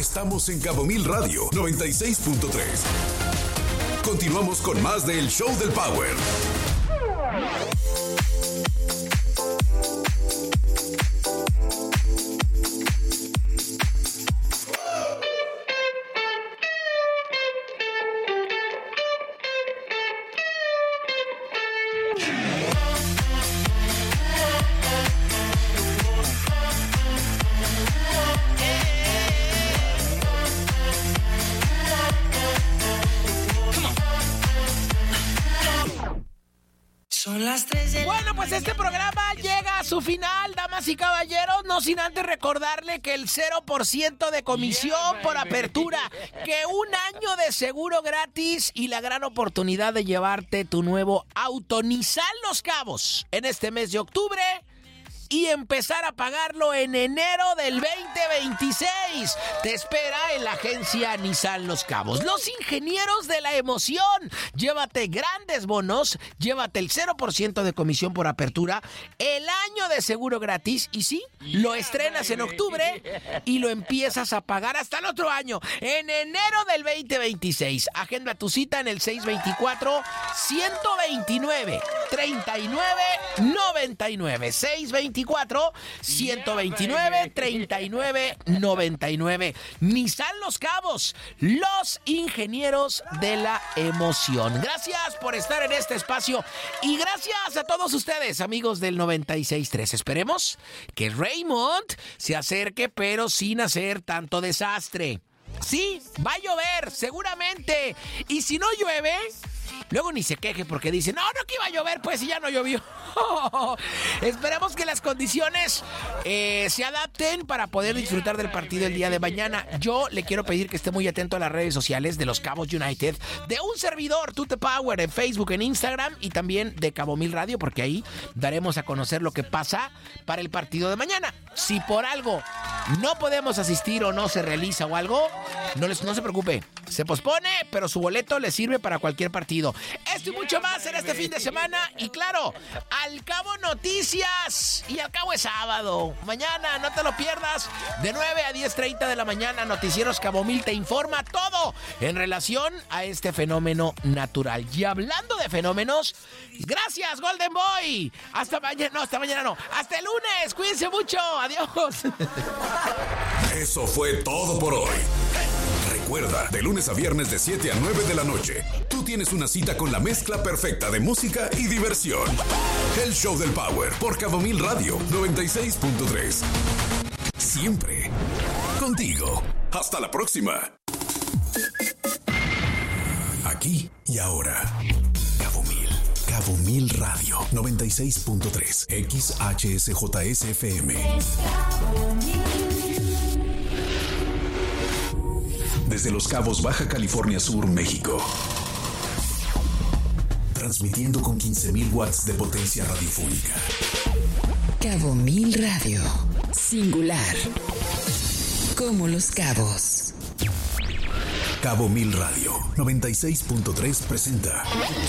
Estamos en Cabo Mil Radio 96.3. Continuamos con más del Show del Power. Bueno, pues este programa llega a su final, damas y caballeros, no sin antes recordarle que el 0% de comisión por apertura, que un año de seguro gratis y la gran oportunidad de llevarte tu nuevo auto Nissan Los Cabos en este mes de octubre y empezar a pagarlo en enero del 2026. Te espera en la agencia Nissan Los Cabos. Los ingenieros de la emoción. Llévate grandes bonos, llévate el 0% de comisión por apertura, el año de seguro gratis y sí, lo estrenas en octubre y lo empiezas a pagar hasta el otro año, en enero del 2026. Agenda tu cita en el 624-129-3999. 624-129-3999. Nissan Los Cabos, los ingenieros de la emoción. Gracias por estar en este espacio y gracias a todos ustedes, amigos del 96.3. Esperemos que Raymond se acerque, pero sin hacer tanto desastre. Sí, va a llover, seguramente. Y si no llueve, luego ni se queje porque dice, no que iba a llover, pues, y ya no llovió. Esperemos que las condiciones se adapten para poder disfrutar del partido el día de mañana. Yo le quiero pedir que esté muy atento a las redes sociales de los Cabos United, de un servidor, Tute Power, en Facebook, en Instagram y también de Cabo Mil Radio, porque ahí daremos a conocer lo que pasa para el partido de mañana. Si por algo no podemos asistir o no se realiza o algo, no se preocupe, se pospone, pero su boleto le sirve para cualquier partido. Esto y mucho más en este fin de semana. Y claro, al cabo noticias. Y al cabo es sábado. Mañana no te lo pierdas. De 9 a 10:30 de la mañana, Noticieros Cabo Mil te informa todo en relación a este fenómeno natural. Y hablando de fenómenos, gracias, Golden Boy. Hasta mañana no. Hasta el lunes. Cuídense mucho. Adiós. Eso fue todo por hoy. Recuerda, de lunes a viernes de 7 a 9 de la noche, tú tienes una cita con la mezcla perfecta de música y diversión. El Show del Power por Cabo Mil Radio 96.3. Siempre contigo. Hasta la próxima. Aquí y ahora. Cabo Mil Radio 96.3 XHSJSFM. Desde Los Cabos, Baja California Sur, México. Transmitiendo con 15,000 watts de potencia radiofónica. Cabo Mil Radio. Singular. Como Los Cabos. Cabo Mil Radio 96.3 presenta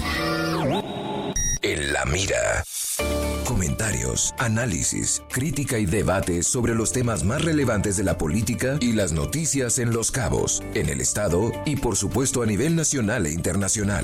En la Mira. Comentarios, análisis, crítica y debate sobre los temas más relevantes de la política y las noticias en Los Cabos, en el estado y por supuesto a nivel nacional e internacional.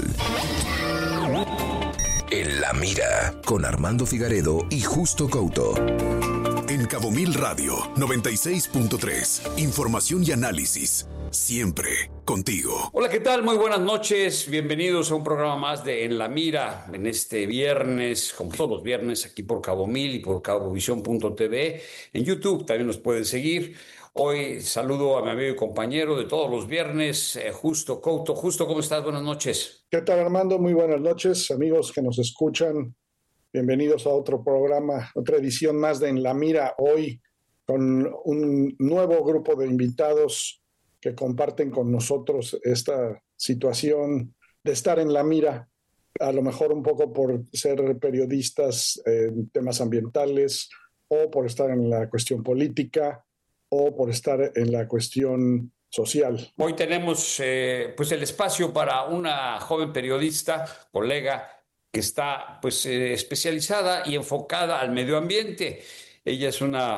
En la Mira, con Armando Figaredo y Justo Couto. En Cabo Mil Radio 96.3. Información y análisis. Siempre contigo. Hola, ¿qué tal? Muy buenas noches. Bienvenidos a un programa más de En la Mira en este viernes, como todos los viernes, aquí por Cabo Mil y por cabovisión.tv. En YouTube también nos pueden seguir. Hoy saludo a mi amigo y compañero de todos los viernes, Justo Couto. Justo, ¿cómo estás? Buenas noches. ¿Qué tal, Armando? Muy buenas noches, amigos que nos escuchan. Bienvenidos a otro programa, otra edición más de En la Mira, hoy con un nuevo grupo de invitados que comparten con nosotros esta situación de estar en la mira, a lo mejor un poco por ser periodistas en temas ambientales, o por estar en la cuestión política, o por estar en la cuestión social. Hoy tenemos pues el espacio para una joven periodista, colega, que está pues especializada y enfocada al medio ambiente. Ella es una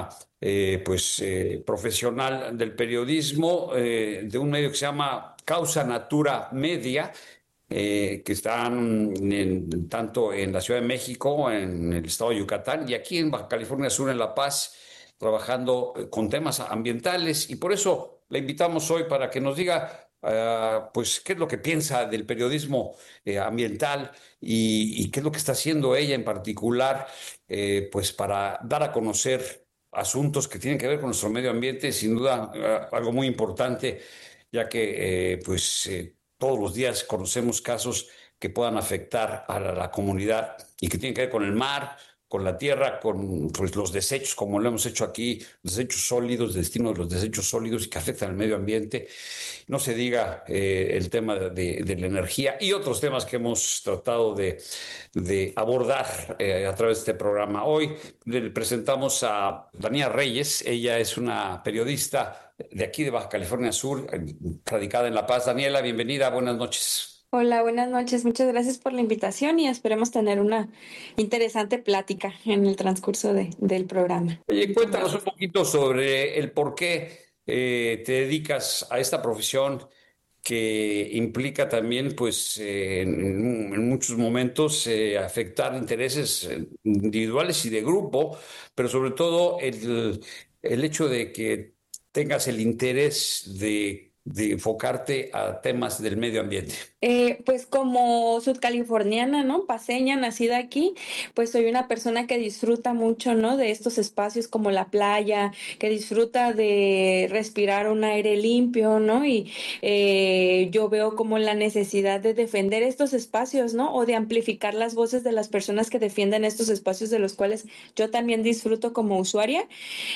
profesional del periodismo, de un medio que se llama Causa Natura Media, que están tanto en la Ciudad de México, en el estado de Yucatán y aquí en Baja California Sur, en La Paz, trabajando con temas ambientales. Y por eso la invitamos hoy para que nos diga pues qué es lo que piensa del periodismo ambiental y qué es lo que está haciendo ella en particular, pues para dar a conocer asuntos que tienen que ver con nuestro medio ambiente, sin duda algo muy importante, ya que todos los días conocemos casos que puedan afectar a la comunidad y que tienen que ver con el mar, con la tierra, con pues, los desechos, como lo hemos hecho aquí, desechos sólidos, destino de los desechos sólidos y que afectan al medio ambiente. No se diga el tema de la energía y otros temas que hemos tratado de abordar a través de este programa. Hoy le presentamos a Daniela Reyes. Ella es una periodista de aquí de Baja California Sur, radicada en La Paz. Daniela, bienvenida, buenas noches. Hola, buenas noches. Muchas gracias por la invitación y esperemos tener una interesante plática en el transcurso del programa. Oye, cuéntanos un poquito sobre el por qué te dedicas a esta profesión que implica también, pues, en muchos momentos afectar intereses individuales y de grupo, pero sobre todo el hecho de que tengas el interés de enfocarte a temas del medio ambiente. Pues como sudcaliforniana, ¿no? Paceña, nacida aquí, pues soy una persona que disfruta mucho, ¿no? De estos espacios como la playa, que disfruta de respirar un aire limpio, ¿no? Y yo veo como la necesidad de defender estos espacios, ¿no? O de amplificar las voces de las personas que defienden estos espacios de los cuales yo también disfruto como usuaria.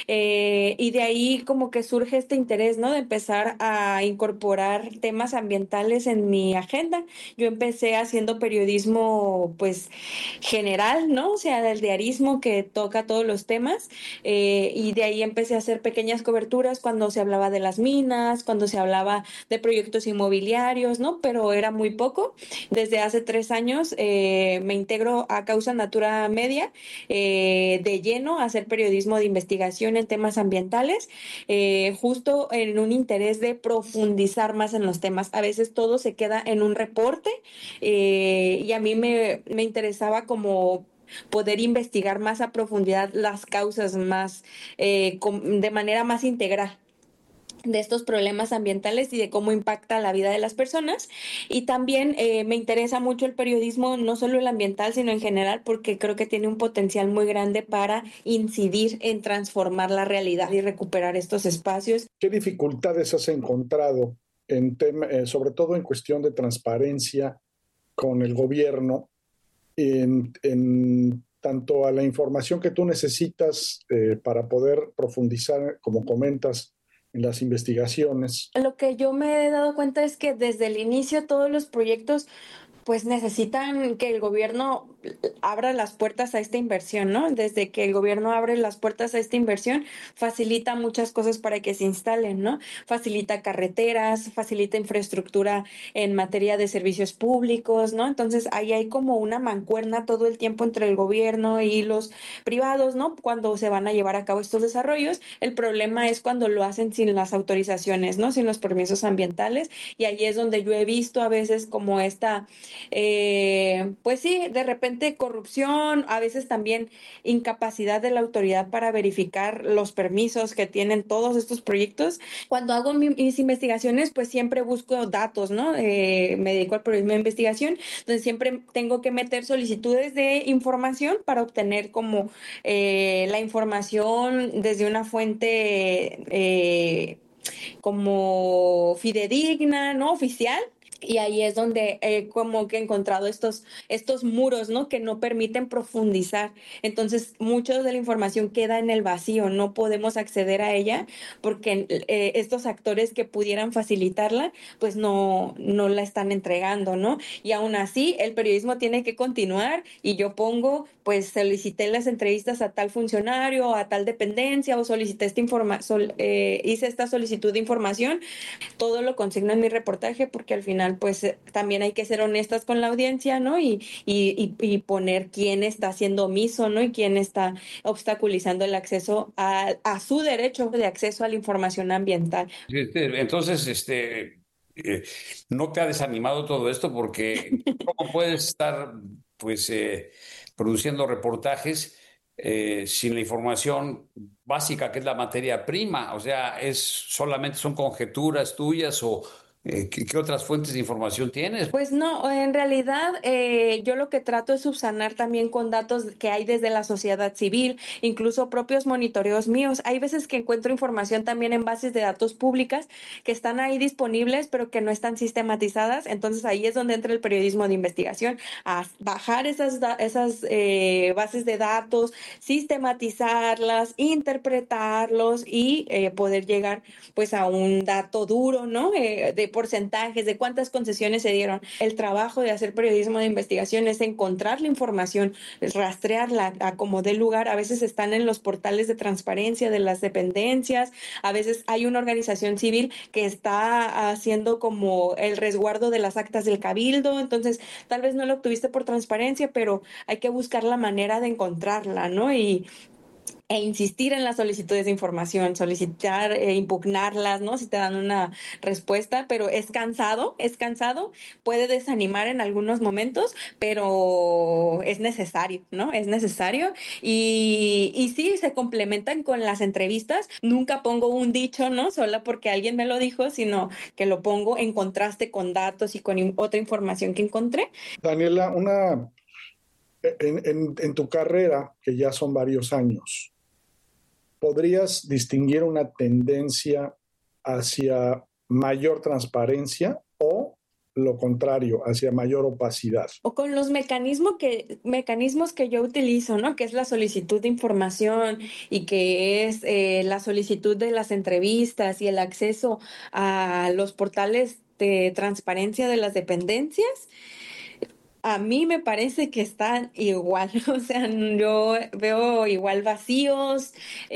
Y de ahí como que surge este interés, ¿no? De empezar a incorporar temas ambientales en mi agenda. Yo empecé haciendo periodismo pues general, ¿no? O sea, del diarismo que toca todos los temas, y de ahí empecé a hacer pequeñas coberturas cuando se hablaba de las minas, cuando se hablaba de proyectos inmobiliarios, ¿no? Pero era muy poco. Desde hace 3 años me integro a Causa Natura Media de lleno a hacer periodismo de investigación en temas ambientales, justo en un interés de profundizar más en los temas. A veces todo se queda en un reporte, y a mí me interesaba como poder investigar más a profundidad las causas más, de manera más integral de estos problemas ambientales y de cómo impacta la vida de las personas. Y también me interesa mucho el periodismo, no solo el ambiental, sino en general, porque creo que tiene un potencial muy grande para incidir en transformar la realidad y recuperar estos espacios. ¿Qué dificultades has encontrado sobre todo en cuestión de transparencia con el gobierno, en tanto a la información que tú necesitas para poder profundizar, como comentas, en las investigaciones? Lo que yo me he dado cuenta es que desde el inicio todos los proyectos pues necesitan que el gobierno abra las puertas a esta inversión, ¿no? Desde que el gobierno abre las puertas a esta inversión, facilita muchas cosas para que se instalen, ¿no? Facilita carreteras, facilita infraestructura en materia de servicios públicos, ¿no? Entonces ahí hay como una mancuerna todo el tiempo entre el gobierno y los privados, ¿no? Cuando se van a llevar a cabo estos desarrollos, el problema es cuando lo hacen sin las autorizaciones, ¿no? Sin los permisos ambientales, y ahí es donde yo he visto a veces como esta pues sí, de repente corrupción, a veces también incapacidad de la autoridad para verificar los permisos que tienen todos estos proyectos. Cuando hago mis investigaciones, pues siempre busco datos, ¿no? Me dedico al periodismo de investigación, entonces siempre tengo que meter solicitudes de información para obtener como la información desde una fuente como fidedigna, ¿no? Oficial. Y ahí es donde como que he encontrado estos muros, ¿no? Que no permiten profundizar. Entonces, mucha de la información queda en el vacío, no podemos acceder a ella porque estos actores que pudieran facilitarla, pues no la están entregando, ¿no? Y aún así, el periodismo tiene que continuar y yo pues solicité las entrevistas a tal funcionario, a tal dependencia, o solicité hice esta solicitud de información. Todo lo consigno en mi reportaje porque al final final, pues también hay que ser honestas con la audiencia, ¿no? Y poner quién está siendo omiso, ¿no? Y quién está obstaculizando el acceso a su derecho de acceso a la información ambiental. Entonces, ¿no te ha desanimado todo esto? Porque ¿cómo puedes estar, pues, produciendo reportajes sin la información básica que es la materia prima? O sea, solamente son conjeturas tuyas o ¿qué otras fuentes de información tienes? Pues no, en realidad yo lo que trato es subsanar también con datos que hay desde la sociedad civil, incluso propios monitoreos míos. Hay veces que encuentro información también en bases de datos públicas que están ahí disponibles, pero que no están sistematizadas. Entonces ahí es donde entra el periodismo de investigación, a bajar esas bases de datos, sistematizarlas, interpretarlos y poder llegar pues a un dato duro, ¿no? De porcentajes, de cuántas concesiones se dieron. El trabajo de hacer periodismo de investigación es encontrar la información, rastrearla a como dé lugar. A veces están en los portales de transparencia de las dependencias, a veces hay una organización civil que está haciendo como el resguardo de las actas del cabildo, entonces tal vez no lo obtuviste por transparencia, pero hay que buscar la manera de encontrarla, ¿no? E insistir en las solicitudes de información, solicitar, impugnarlas, ¿no? Si te dan una respuesta, pero es cansado, puede desanimar en algunos momentos, pero es necesario, ¿no? Es necesario y sí, se complementan con las entrevistas. Nunca pongo un dicho, ¿no? Solo porque alguien me lo dijo, sino que lo pongo en contraste con datos y con otra información que encontré. Daniela, en tu carrera, que ya son varios años, ¿podrías distinguir una tendencia hacia mayor transparencia o lo contrario, hacia mayor opacidad? O con los mecanismos que yo utilizo, ¿no? Que es la solicitud de información y que es la solicitud de las entrevistas y el acceso a los portales de transparencia de las dependencias. A mí me parece que están igual, o sea, yo veo igual vacíos,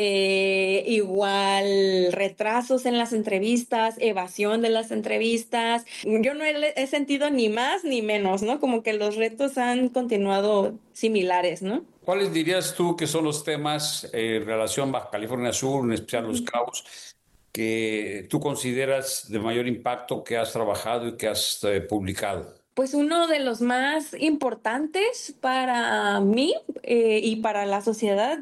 igual retrasos en las entrevistas, evasión de las entrevistas. Yo no he sentido ni más ni menos, ¿no? Como que los retos han continuado similares, ¿no? ¿Cuáles dirías tú que son los temas en relación a Baja California Sur, en especial Los Cabos, que tú consideras de mayor impacto que has trabajado y que has publicado? Pues uno de los más importantes para mí y para la sociedad,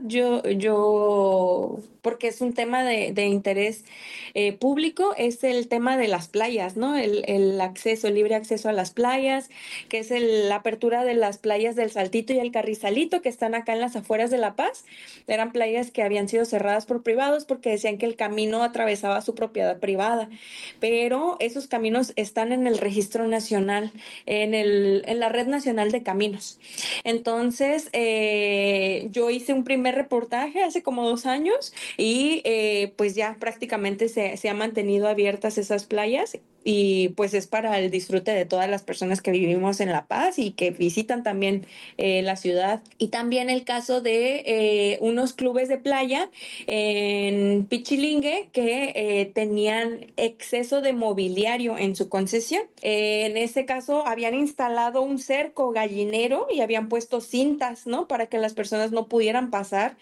porque es un tema de interés público, es el tema de las playas, ¿no? El acceso, el libre acceso a las playas, que es la apertura de las playas del Saltito y el Carrizalito, que están acá en las afueras de La Paz. Eran playas que habían sido cerradas por privados porque decían que el camino atravesaba su propiedad privada, pero esos caminos están en el Registro Nacional, en la Red Nacional de Caminos. Entonces, yo hice un primer reportaje hace como 2 años y pues ya prácticamente se han mantenido abiertas esas playas y pues es para el disfrute de todas las personas que vivimos en La Paz y que visitan también la ciudad. Y también el caso de unos clubes de playa en Pichilingue que tenían exceso de mobiliario en su concesión. En ese caso habían instalado un cerco gallinero y habían puesto cintas, ¿no? Para que las personas no pudieran pasar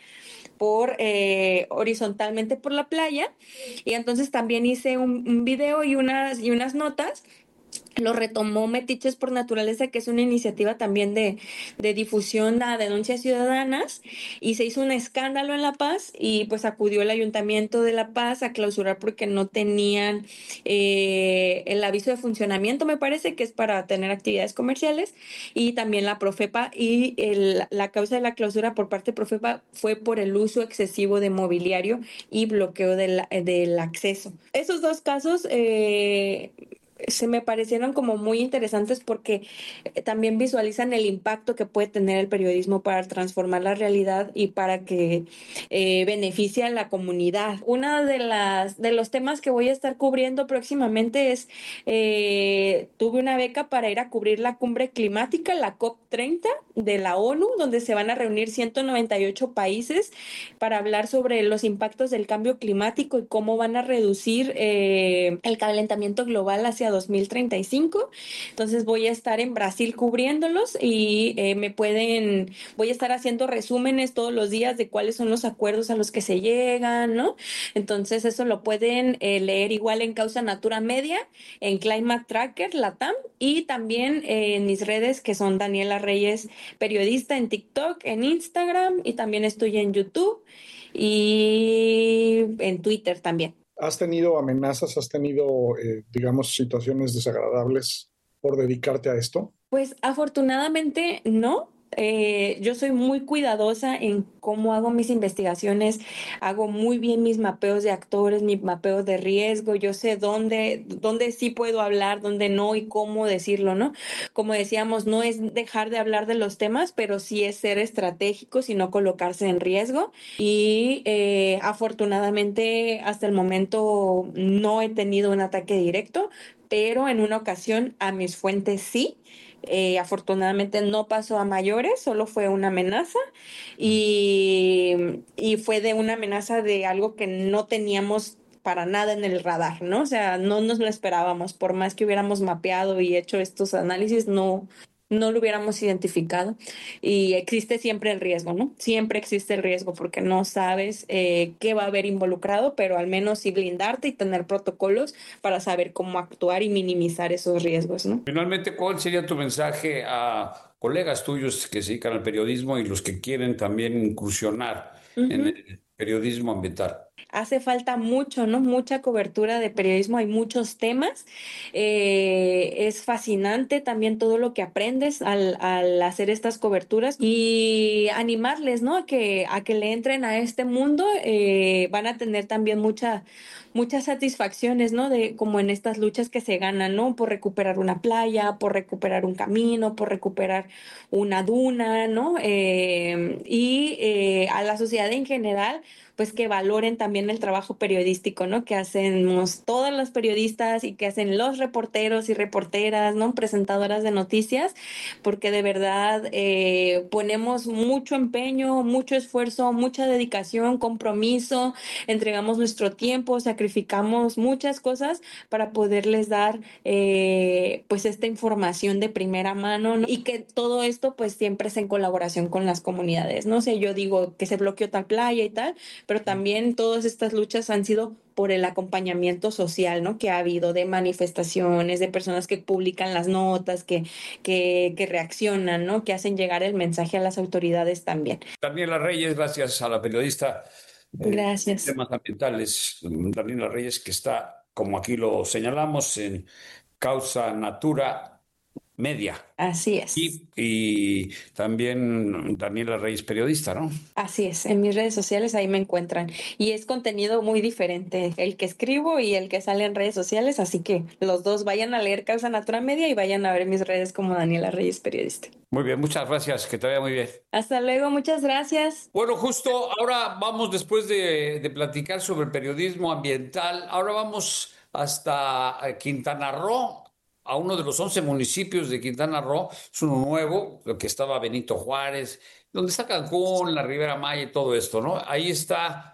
horizontalmente por la playa. Y entonces también hice un video y unas notas. Lo retomó Metiches por Naturaleza, que es una iniciativa también de difusión a denuncias ciudadanas, y se hizo un escándalo en La Paz y pues acudió el Ayuntamiento de La Paz a clausurar porque no tenían el aviso de funcionamiento, me parece que es para tener actividades comerciales, y también la Profepa, y la causa de la clausura por parte de Profepa fue por el uso excesivo de mobiliario y bloqueo del acceso. Esos 2 casos se me parecieron como muy interesantes porque también visualizan el impacto que puede tener el periodismo para transformar la realidad y para que beneficie a la comunidad. Uno de los temas que voy a estar cubriendo próximamente es, tuve una beca para ir a cubrir la cumbre climática, la COP30 de la ONU, donde se van a reunir 198 países para hablar sobre los impactos del cambio climático y cómo van a reducir el calentamiento global hacia 2035. Entonces voy a estar en Brasil cubriéndolos y voy a estar haciendo resúmenes todos los días de cuáles son los acuerdos a los que se llegan, ¿no? Entonces eso lo pueden leer igual en Causa Natura Media, en Climate Tracker, Latam, y también en mis redes que son Daniela Reyes Periodista en TikTok, en Instagram, y también estoy en YouTube y en Twitter también. ¿Has tenido amenazas? ¿Has tenido, digamos, situaciones desagradables por dedicarte a esto? Pues afortunadamente no. Yo soy muy cuidadosa en cómo hago mis investigaciones, hago muy bien mis mapeos de actores, mis mapeos de riesgo, yo sé dónde sí puedo hablar, dónde no y cómo decirlo, ¿no? Como decíamos, no es dejar de hablar de los temas, pero sí es ser estratégicos y no colocarse en riesgo. Y afortunadamente hasta el momento no he tenido un ataque directo, pero en una ocasión a mis fuentes sí. Afortunadamente no pasó a mayores, solo fue una amenaza y fue de una amenaza de algo que no teníamos para nada en el radar, ¿no? O sea, no nos lo esperábamos, por más que hubiéramos mapeado y hecho estos análisis, no lo hubiéramos identificado. Y existe siempre el riesgo, ¿no? Siempre existe el riesgo porque no sabes qué va a haber involucrado, pero al menos sí blindarte y tener protocolos para saber cómo actuar y minimizar esos riesgos, ¿no? Finalmente, ¿cuál sería tu mensaje a colegas tuyos que se dedican al periodismo y los que quieren también incursionar en el periodismo ambiental? Hace falta mucho, ¿no? Mucha cobertura de periodismo, hay muchos temas. Es fascinante también todo lo que aprendes al hacer estas coberturas y animarles, ¿no? A que le entren a este mundo. Van a tener también muchas satisfacciones, ¿no? De como en estas luchas que se ganan, ¿no? Por recuperar una playa, por recuperar un camino, por recuperar una duna, ¿no? A la sociedad en general, pues que valoren también el trabajo periodístico, ¿no? Que hacemos todas las periodistas y que hacen los reporteros y reporteras, ¿no? Presentadoras de noticias, porque de verdad ponemos mucho empeño, mucho esfuerzo, mucha dedicación, compromiso, entregamos nuestro tiempo, sacrificamos muchas cosas para poderles dar pues esta información de primera mano, ¿no? Y que todo esto pues siempre es en colaboración con las comunidades, ¿no? O sea, yo digo que se bloqueó tal playa y tal, pero también todas estas luchas han sido por el acompañamiento social, ¿no? Que ha habido de manifestaciones, de personas que publican las notas, que reaccionan, ¿no? Que hacen llegar el mensaje a las autoridades también. Daniela Reyes, gracias a la periodista Gracias. temas ambientales, Daniela Reyes, que está, como aquí lo señalamos, en Causa Natura Media. Así es. Y también Daniela Reyes, periodista, ¿no? Así es, en mis redes sociales ahí me encuentran. Y es contenido muy diferente, el que escribo y el que sale en redes sociales, así que los dos vayan a leer Causa Natura Media y vayan a ver mis redes como Daniela Reyes, periodista. Muy bien, muchas gracias, que te vaya muy bien. Hasta luego, muchas gracias. Bueno, justo ahora vamos, después de platicar sobre el periodismo ambiental, ahora vamos hasta Quintana Roo, a uno de los 11 municipios de Quintana Roo. Es uno nuevo, lo que estaba Benito Juárez, donde está Cancún, la Riviera Maya y todo esto, ¿no? Ahí está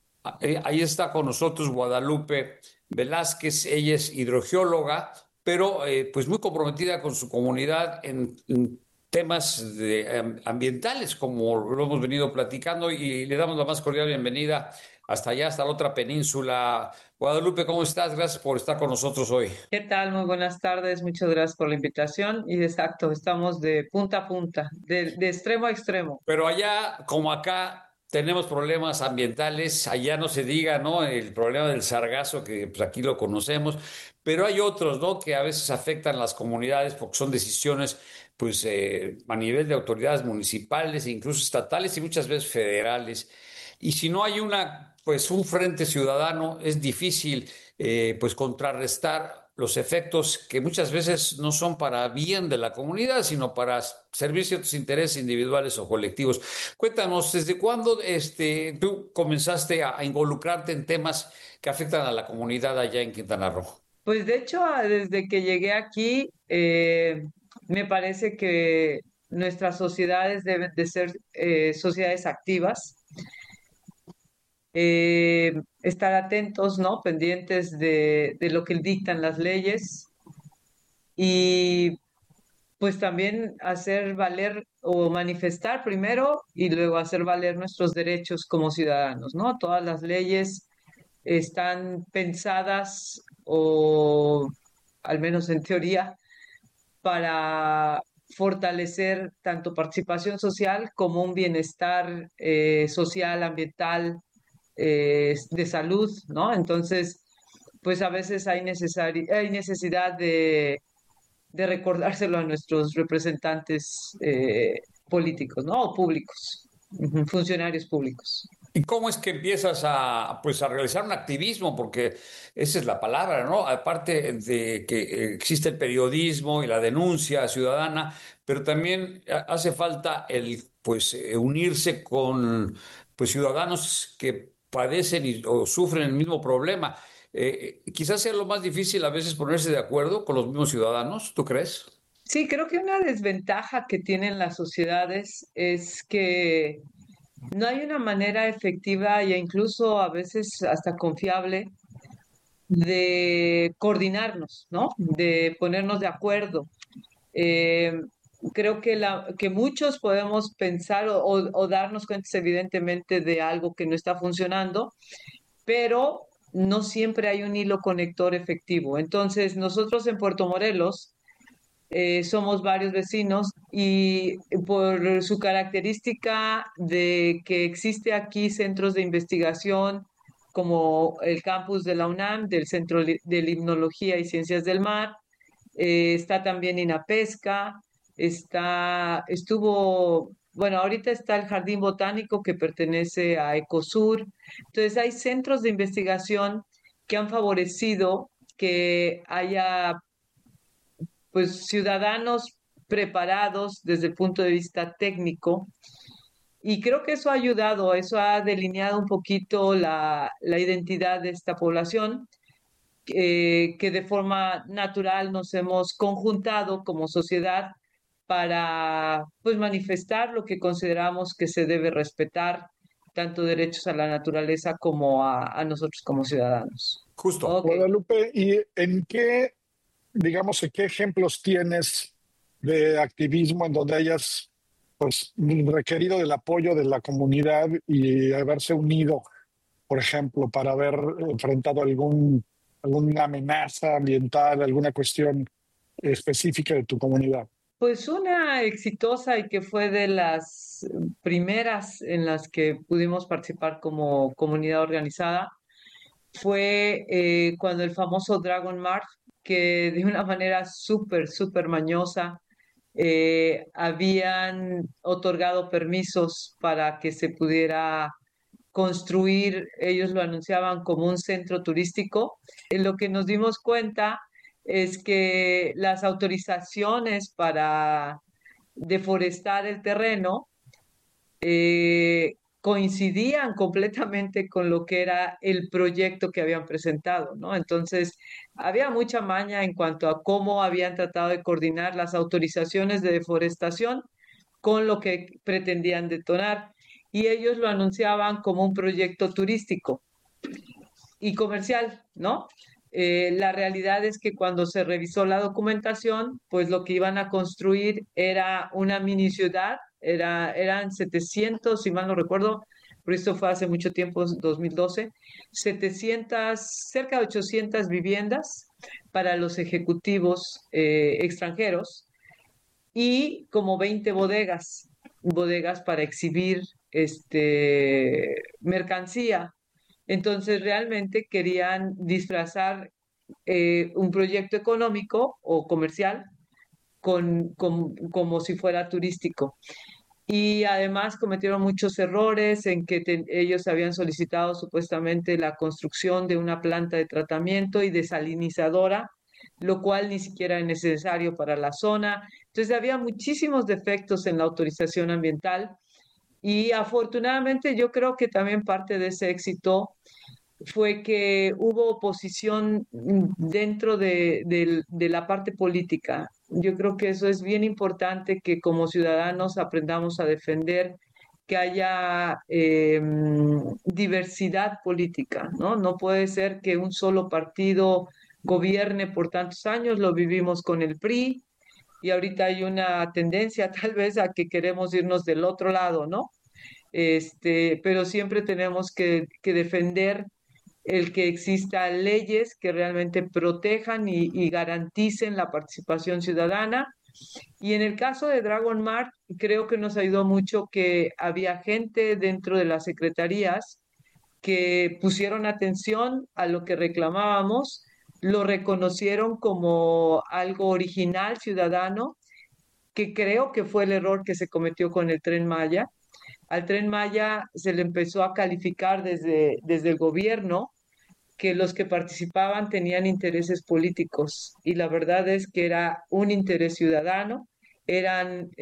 con nosotros Guadalupe Velázquez. Ella es hidrogeóloga, pero pues muy comprometida con su comunidad en temas ambientales, como lo hemos venido platicando, y le damos la más cordial bienvenida hasta allá, hasta la otra península. Guadalupe, ¿cómo estás? Gracias por estar con nosotros hoy. ¿Qué tal? Muy buenas tardes, muchas gracias por la invitación. Y exacto, estamos de punta a punta, de extremo a extremo. Pero allá, como acá, tenemos problemas ambientales. Allá no se diga, ¿no? El problema del sargazo, que pues, aquí lo conocemos, pero hay otros, ¿no? Que a veces afectan a las comunidades porque son decisiones pues a nivel de autoridades municipales, incluso estatales y muchas veces federales. Y si no hay pues un frente ciudadano, es difícil pues contrarrestar los efectos que muchas veces no son para bien de la comunidad, sino para servir ciertos intereses individuales o colectivos. Cuéntanos, ¿desde cuándo tú comenzaste a involucrarte en temas que afectan a la comunidad allá en Quintana Roo? Pues de hecho, desde que llegué aquí, me parece que nuestras sociedades deben de ser sociedades activas. Estar atentos, ¿no? Pendientes de lo que dictan las leyes y pues también hacer valer o manifestar primero y luego hacer valer nuestros derechos como ciudadanos, ¿no? Todas las leyes están pensadas, o al menos en teoría, para fortalecer tanto participación social como un bienestar social, ambiental, de salud, ¿no? Entonces, pues a veces hay necesidad de recordárselo a nuestros representantes políticos, ¿no? O públicos, funcionarios públicos. ¿Y cómo es que empiezas pues, a realizar un activismo? Porque esa es la palabra, ¿no? Aparte de que existe el periodismo y la denuncia ciudadana, pero también hace falta pues, unirse con, pues, ciudadanos que padecen o sufren el mismo problema. Quizás sea lo más difícil a veces ponerse de acuerdo con los mismos ciudadanos, ¿tú crees? Sí, creo que una desventaja que tienen las sociedades es que no hay una manera efectiva e incluso a veces hasta confiable de coordinarnos, ¿no? De ponernos de acuerdo. Eh, Creo que muchos podemos pensar o darnos cuenta evidentemente de algo que no está funcionando, pero no siempre hay un hilo conector efectivo. Entonces, nosotros en Puerto Morelos somos varios vecinos y por su característica de que existe aquí centros de investigación como el campus de la UNAM, del Centro de Limnología y Ciencias del Mar, está también INAPESCA, bueno, ahorita está el Jardín Botánico que pertenece a Ecosur. Entonces hay centros de investigación que han favorecido que haya pues ciudadanos preparados desde el punto de vista técnico. Y creo que eso ha ayudado, eso ha delineado un poquito la identidad de esta población, que de forma natural nos hemos conjuntado como sociedad para pues manifestar lo que consideramos que se debe respetar, tanto derechos a la naturaleza como a nosotros como ciudadanos. Justo. Ok. Guadalupe, ¿y en qué, digamos, qué ejemplos tienes de activismo en donde hayas pues requerido del apoyo de la comunidad y haberse unido, por ejemplo, para haber enfrentado alguna amenaza ambiental, alguna cuestión específica de tu comunidad? Pues una exitosa y que fue de las primeras en las que pudimos participar como comunidad organizada fue cuando el famoso Dragon March, que de una manera súper mañosa habían otorgado permisos para que se pudiera construir, ellos lo anunciaban como un centro turístico. En lo que nos dimos cuenta es que las autorizaciones para deforestar el terreno coincidían completamente con lo que era el proyecto que habían presentado, ¿no? Entonces, había mucha maña en cuanto a cómo habían tratado de coordinar las autorizaciones de deforestación con lo que pretendían detonar. Y ellos lo anunciaban como un proyecto turístico y comercial, ¿no? La realidad es que cuando se revisó la documentación, pues lo que iban a construir era una mini ciudad, eran 700, si mal no recuerdo, pero esto fue hace mucho tiempo, 2012, 700, cerca de 800 viviendas para los ejecutivos extranjeros y como 20 bodegas para exhibir mercancía. Entonces realmente querían disfrazar un proyecto económico o comercial como si fuera turístico. Y además cometieron muchos errores en que ellos habían solicitado supuestamente la construcción de una planta de tratamiento y desalinizadora, lo cual ni siquiera es necesario para la zona. Entonces había muchísimos defectos en la autorización ambiental y afortunadamente yo creo que también parte de ese éxito fue que hubo oposición dentro de la parte política. Yo creo que eso es bien importante, que como ciudadanos aprendamos a defender que haya diversidad política, ¿no? No puede ser que un solo partido gobierne por tantos años, lo vivimos con el PRI y ahorita hay una tendencia tal vez a que queremos irnos del otro lado, ¿no? Pero siempre tenemos que defender el que existan leyes que realmente protejan y garanticen la participación ciudadana. Y en el caso de Dragon Mart, creo que nos ayudó mucho que había gente dentro de las secretarías que pusieron atención a lo que reclamábamos, lo reconocieron como algo original, ciudadano, que creo que fue el error que se cometió con el Tren Maya. Al Tren Maya se le empezó a calificar desde el gobierno que los que participaban tenían intereses políticos y la verdad es que era un interés ciudadano, eran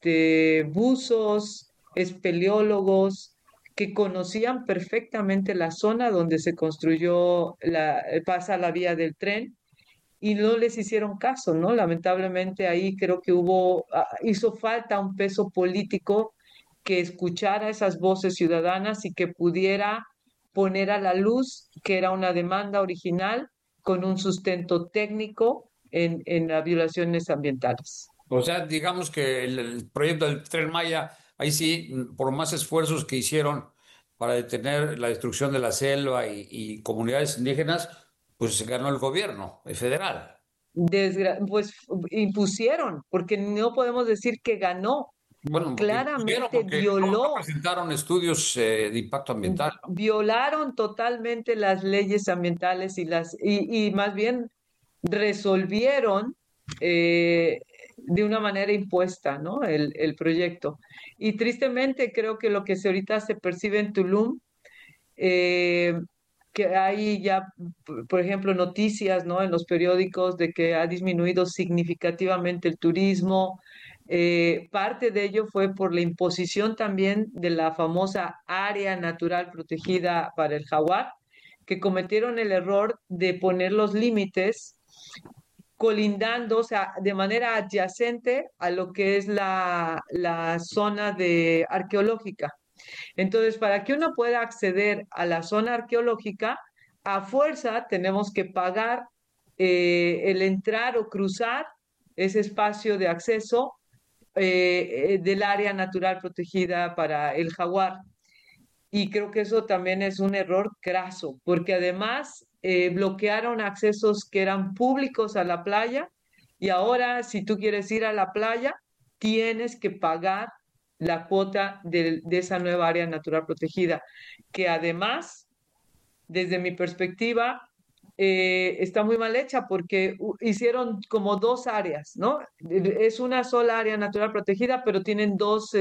buzos, espeleólogos que conocían perfectamente la zona donde se construyó pasa la vía del tren y no les hicieron caso, ¿no? Lamentablemente ahí creo que hizo falta un peso político que escuchara esas voces ciudadanas y que pudiera poner a la luz que era una demanda original con un sustento técnico en las violaciones ambientales. O sea, digamos que el proyecto del Tren Maya, ahí sí, por más esfuerzos que hicieron para detener la destrucción de la selva y comunidades indígenas, pues ganó el gobierno federal. Pues impusieron, porque no podemos decir que ganó. Bueno, Claramente porque violó. no presentaron estudios de impacto ambiental, ¿no? Violaron totalmente las leyes ambientales y más bien resolvieron de una manera impuesta, ¿no? El proyecto. Y tristemente creo que lo que ahorita se percibe en Tulum, eh, que hay ya, por ejemplo, noticias, ¿no? En los periódicos de que ha disminuido significativamente el turismo. Parte de ello fue por la imposición también de la famosa área natural protegida para el jaguar, que cometieron el error de poner los límites colindando, o sea, de manera adyacente a lo que es la zona arqueológica. Entonces, para que uno pueda acceder a la zona arqueológica, a fuerza tenemos que pagar el entrar o cruzar ese espacio de acceso del área natural protegida para el jaguar. Y creo que eso también es un error craso, porque además bloquearon accesos que eran públicos a la playa y ahora si tú quieres ir a la playa, tienes que pagar la cuota de esa nueva área natural protegida, que además, desde mi perspectiva, está muy mal hecha porque hicieron como dos áreas, ¿no? Es una sola área natural protegida, pero tienen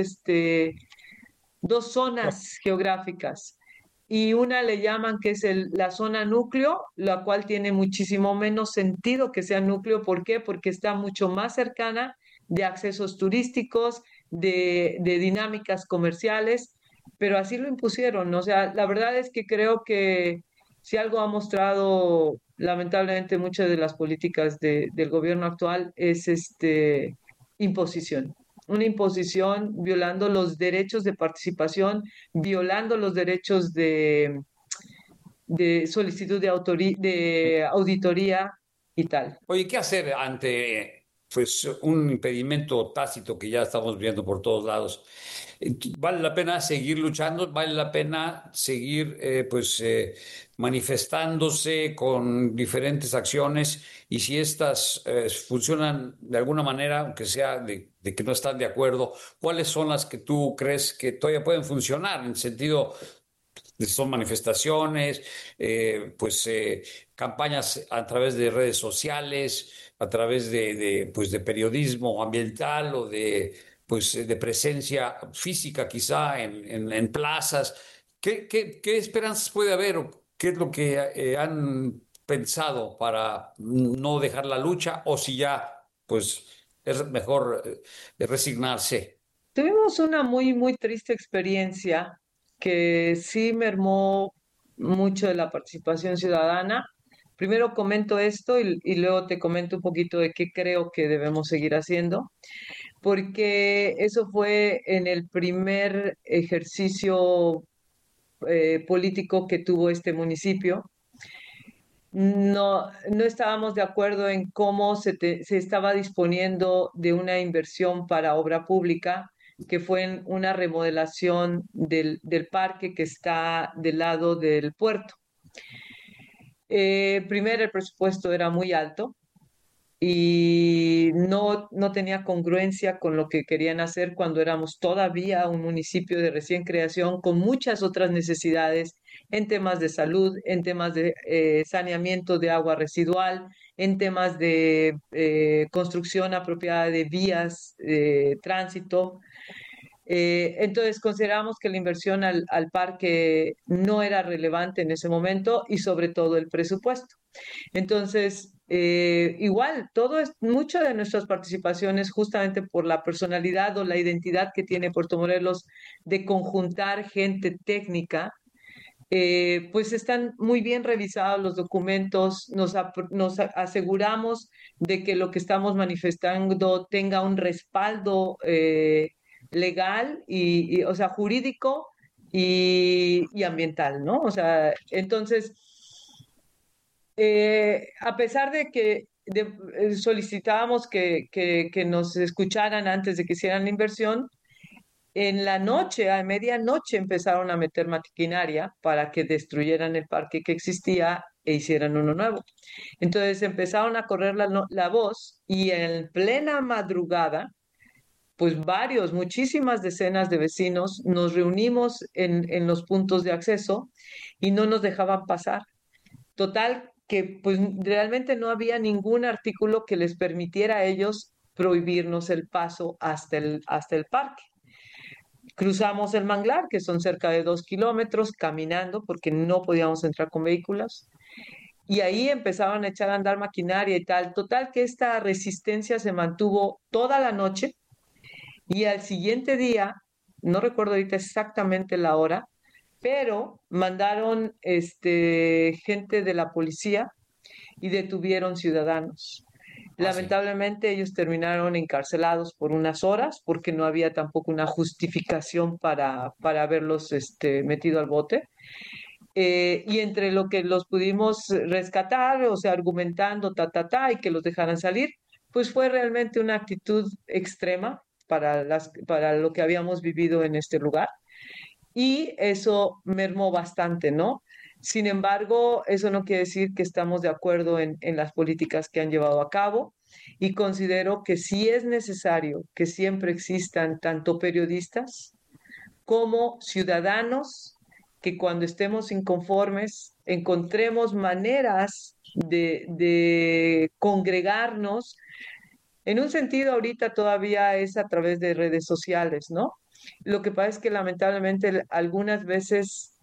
dos zonas geográficas. Y una le llaman que es la zona núcleo, la cual tiene muchísimo menos sentido que sea núcleo. ¿Por qué? Porque está mucho más cercana de accesos turísticos, de dinámicas comerciales, pero así lo impusieron. O sea, la verdad es que creo que si algo ha mostrado lamentablemente muchas de las políticas del gobierno actual es imposición. Una imposición violando los derechos de participación, violando los derechos de solicitud de auditoría y tal. Oye, ¿qué hacer ante pues un impedimento tácito que ya estamos viendo por todos lados? ¿Vale la pena seguir luchando? ¿Vale la pena seguir manifestándose con diferentes acciones? Y si estas funcionan de alguna manera, aunque sea de que no están de acuerdo, ¿cuáles son las que tú crees que todavía pueden funcionar en sentido son manifestaciones, campañas a través de redes sociales, a través de periodismo ambiental o de presencia física quizá en plazas? ¿Qué esperanzas puede haber o qué es lo que han pensado para no dejar la lucha o si ya pues es mejor resignarse? Tuvimos una muy, muy triste experiencia que sí mermó mucho de la participación ciudadana. Primero comento esto y luego te comento un poquito de qué creo que debemos seguir haciendo, porque eso fue en el primer ejercicio político que tuvo este municipio. no estábamos de acuerdo en cómo se estaba disponiendo de una inversión para obra pública, que fue en una remodelación del parque que está del lado del puerto. Primero, el presupuesto era muy alto y no tenía congruencia con lo que querían hacer cuando éramos todavía un municipio de recién creación con muchas otras necesidades en temas de salud, en temas de saneamiento de agua residual, en temas de construcción apropiada de vías de tránsito. Entonces consideramos que la inversión al parque no era relevante en ese momento y sobre todo el presupuesto. Entonces, igual, mucho de nuestras participaciones, justamente por la personalidad o la identidad que tiene Puerto Morelos de conjuntar gente técnica, pues están muy bien revisados los documentos, nos aseguramos de que lo que estamos manifestando tenga un respaldo legal o sea, jurídico y ambiental, ¿no? O sea, entonces a pesar de que solicitábamos que nos escucharan antes de que hicieran la inversión, en la noche, a medianoche, empezaron a meter maquinaria para que destruyeran el parque que existía e hicieran uno nuevo. Entonces empezaron a correr la voz y en plena madrugada, pues muchísimas decenas de vecinos nos reunimos en los puntos de acceso y no nos dejaban pasar. Total, que pues realmente no había ningún artículo que les permitiera a ellos prohibirnos el paso hasta el parque. Cruzamos el manglar, que son cerca de 2 kilómetros, caminando, porque no podíamos entrar con vehículos. Y ahí empezaban a echar a andar maquinaria y tal. Total, que esta resistencia se mantuvo toda la noche. Y al siguiente día, no recuerdo ahorita exactamente la hora, pero mandaron gente de la policía y detuvieron ciudadanos. Lamentablemente ellos terminaron encarcelados por unas horas porque no había tampoco una justificación para haberlos metido al bote. Y entre lo que los pudimos rescatar, o sea, argumentando, y que los dejaran salir, pues fue realmente una actitud extrema para lo que habíamos vivido en este lugar. Y eso mermó bastante, ¿no? Sin embargo, eso no quiere decir que estamos de acuerdo en las políticas que han llevado a cabo y considero que sí es necesario que siempre existan tanto periodistas como ciudadanos que cuando estemos inconformes encontremos maneras de congregarnos. En un sentido, ahorita todavía es a través de redes sociales, ¿no? Lo que pasa es que lamentablemente algunas veces,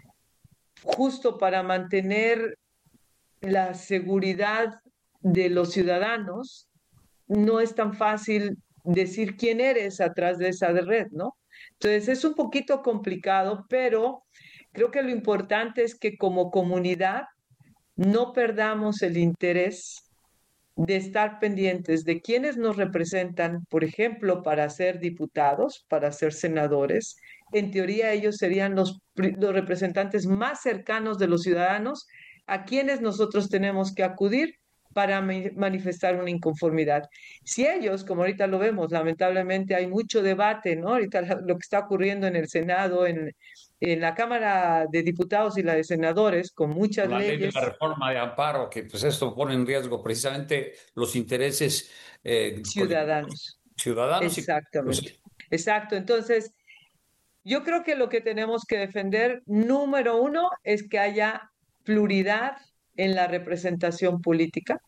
justo para mantener la seguridad de los ciudadanos, no es tan fácil decir quién eres atrás de esa red, ¿no? Entonces es un poquito complicado, pero creo que lo importante es que como comunidad no perdamos el interés de estar pendientes de quienes nos representan, por ejemplo, para ser diputados, para ser senadores. En teoría ellos serían los representantes más cercanos de los ciudadanos a quienes nosotros tenemos que acudir para manifestar una inconformidad. Si ellos, como ahorita lo vemos, lamentablemente hay mucho debate, ¿no? Ahorita lo que está ocurriendo en el Senado, en la Cámara de Diputados y la de Senadores, con muchas la leyes. Ley de la reforma de amparo, que pues esto pone en riesgo precisamente los intereses ciudadanos. Exactamente. Exacto. Entonces, yo creo que lo que tenemos que defender, número uno, es que haya pluralidad en la representación política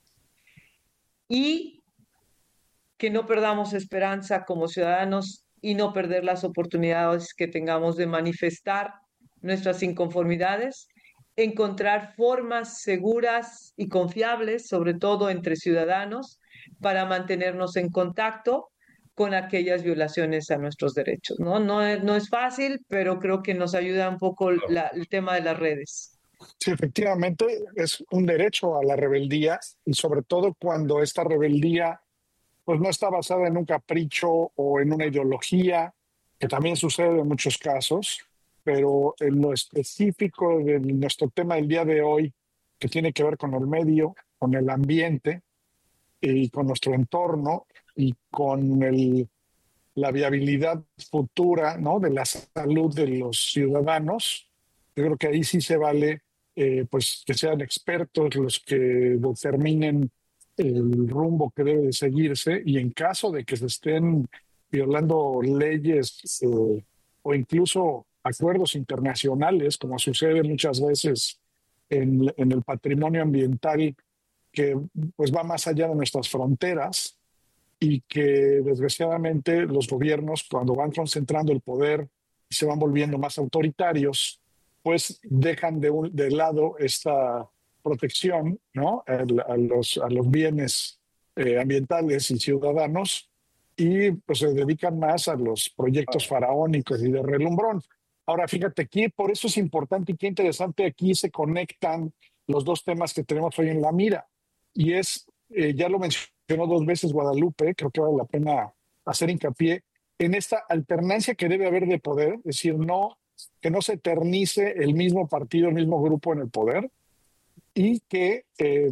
y que no perdamos esperanza como ciudadanos y no perder las oportunidades que tengamos de manifestar nuestras inconformidades, encontrar formas seguras y confiables, sobre todo entre ciudadanos, para mantenernos en contacto con aquellas violaciones a nuestros derechos, ¿no? No es fácil, pero creo que nos ayuda un poco el tema de las redes. Sí, efectivamente, es un derecho a la rebeldía y sobre todo cuando esta rebeldía pues no está basada en un capricho o en una ideología, que también sucede en muchos casos, pero en lo específico de nuestro tema del día de hoy, que tiene que ver con el medio, con el ambiente y con nuestro entorno y con la viabilidad futura, ¿no?, de la salud de los ciudadanos. Yo creo que ahí sí se vale pues que sean expertos los que determinen el rumbo que debe de seguirse, y en caso de que se estén violando leyes o incluso acuerdos internacionales, como sucede muchas veces en el patrimonio ambiental, que pues va más allá de nuestras fronteras, y que desgraciadamente los gobiernos, cuando van concentrando el poder y se van volviendo más autoritarios, pues dejan de lado esta protección, ¿no?, a los bienes ambientales y ciudadanos, y pues se dedican más a los proyectos faraónicos y de relumbrón. Ahora, fíjate aquí, por eso es importante y qué interesante, aquí se conectan los dos temas que tenemos hoy en la mira, y es, ya lo mencionó 2 veces Guadalupe, creo que vale la pena hacer hincapié en esta alternancia que debe haber de poder, es decir, que no se eternice el mismo partido, el mismo grupo en el poder, y que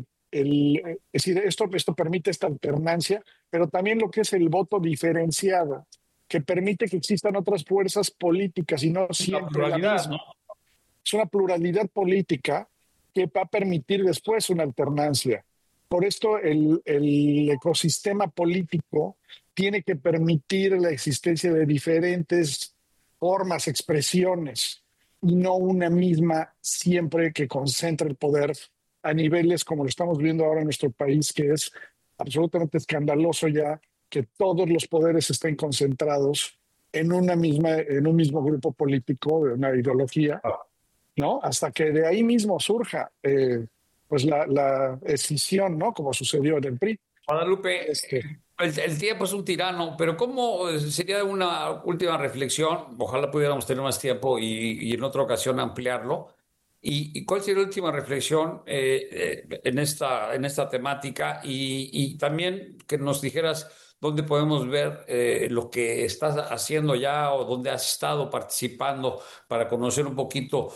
es decir, esto permite esta alternancia, pero también lo que es el voto diferenciado, que permite que existan otras fuerzas políticas y no siempre la misma. ¿No? Es una pluralidad política que va a permitir después una alternancia. Por esto el ecosistema político tiene que permitir la existencia de diferentes formas, expresiones, y no una misma siempre que concentra el poder a niveles como lo estamos viendo ahora en nuestro país, que es absolutamente escandaloso ya que todos los poderes estén concentrados en un mismo grupo político, de una ideología, ¿no? Hasta que de ahí mismo surja pues la escisión, ¿no?, como sucedió en el PRI. Guadalupe, el tiempo es un tirano, pero ¿cómo sería una última reflexión? Ojalá pudiéramos tener más tiempo y en otra ocasión ampliarlo. ¿Y cuál sería la última reflexión en esta temática? Y también que nos dijeras dónde podemos ver lo que estás haciendo ya o dónde has estado participando para conocer un poquito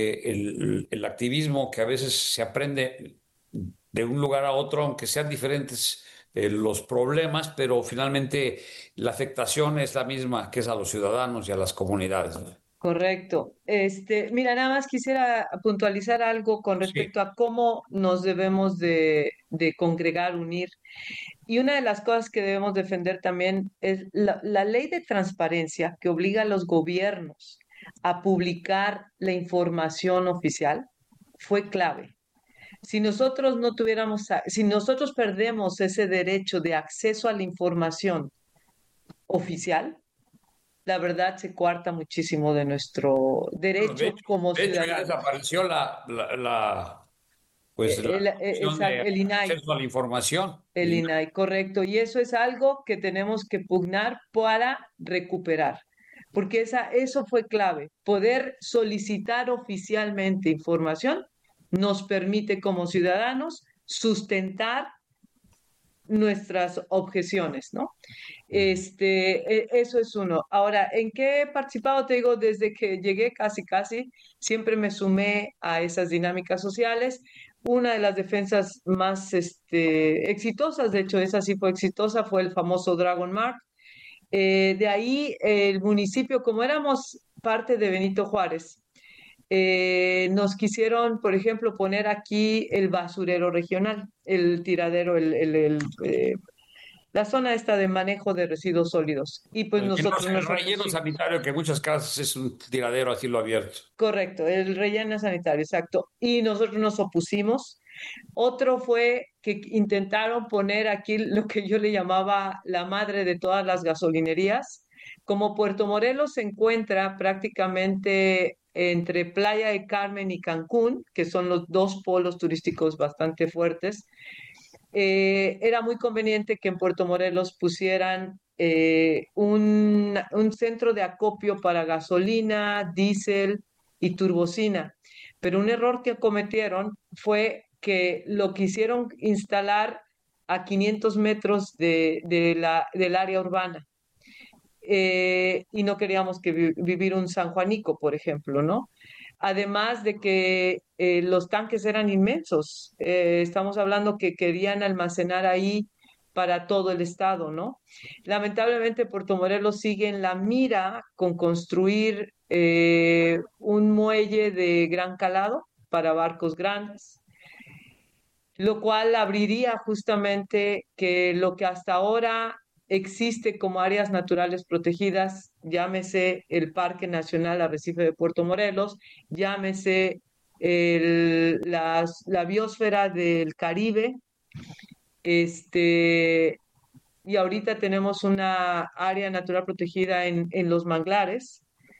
el activismo que a veces se aprende de un lugar a otro, aunque sean diferentes los problemas, pero finalmente la afectación es la misma, que es a los ciudadanos y a las comunidades. Correcto. Mira, nada más quisiera puntualizar algo con respecto a cómo nos debemos de congregar, unir. Y una de las cosas que debemos defender también es la ley de transparencia que obliga a los gobiernos a publicar la información oficial fue clave. Si nosotros no tuviéramos, si nosotros perdemos ese derecho de acceso a la información oficial, la verdad se coarta muchísimo de nuestro derecho como ciudadanos. Ya desapareció el INAI. Acceso a la información. El INAI, correcto. Y eso es algo que tenemos que pugnar para recuperar, porque eso fue clave. Poder solicitar oficialmente información nos permite como ciudadanos sustentar nuestras objeciones, ¿no? Eso es uno. Ahora, ¿en qué he participado? Te digo, desde que llegué casi, siempre me sumé a esas dinámicas sociales. Una de las defensas más exitosas, de hecho, esa sí fue exitosa, fue el famoso Dragon Mark. De ahí, el municipio, como éramos parte de Benito Juárez, nos quisieron, por ejemplo, poner aquí el basurero regional, el tiradero, la zona esta de manejo de residuos sólidos. Y pues nosotros... El relleno sanitario, que en muchas casas es un tiradero a cielo abierto. Correcto, el relleno sanitario, exacto. Y nosotros nos opusimos. Otro fue que intentaron poner aquí lo que yo le llamaba la madre de todas las gasolinerías. Como Puerto Morelos se encuentra prácticamente entre Playa del Carmen y Cancún, que son los dos polos turísticos bastante fuertes, era muy conveniente que en Puerto Morelos pusieran un centro de acopio para gasolina, diésel y turbocina. Pero un error que cometieron fue que lo quisieron instalar a 500 metros del área urbana. Y no queríamos que vivir un sanjuanico, por ejemplo, ¿no? además de que los tanques eran inmensos. Estamos hablando que querían almacenar ahí para todo el estado, ¿no? Lamentablemente Puerto Morelos sigue en la mira con construir un muelle de gran calado para barcos grandes, lo cual abriría justamente que lo que hasta ahora existe como áreas naturales protegidas, llámese el Parque Nacional Arrecife de Puerto Morelos, llámese la biosfera del Caribe, y ahorita tenemos una área natural protegida en los manglares.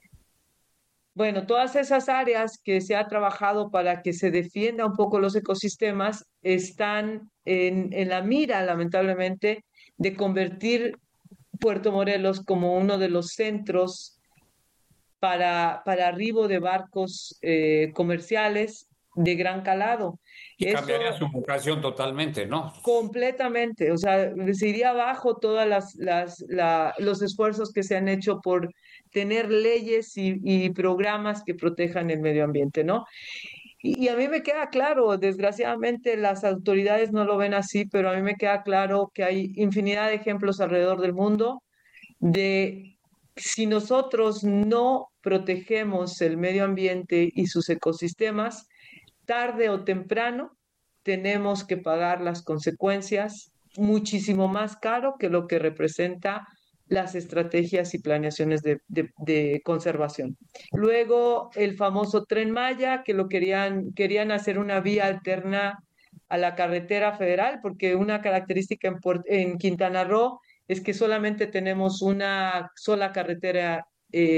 Bueno, todas esas áreas que se ha trabajado para que se defienda un poco los ecosistemas están en la mira, lamentablemente, de convertir Puerto Morelos como uno de los centros para arribo de barcos comerciales de gran calado. Y cambiaría su vocación totalmente, ¿no? Completamente, o sea, se iría abajo todos los esfuerzos que se han hecho por tener leyes y programas que protejan el medio ambiente, ¿no? Y a mí me queda claro, desgraciadamente las autoridades no lo ven así, pero a mí me queda claro que hay infinidad de ejemplos alrededor del mundo de si nosotros no protegemos el medio ambiente y sus ecosistemas, tarde o temprano tenemos que pagar las consecuencias muchísimo más caro que lo que representa las estrategias y planeaciones de conservación. Luego, el famoso Tren Maya, que querían hacer una vía alterna a la carretera federal, porque una característica en Quintana Roo es que solamente tenemos una sola carretera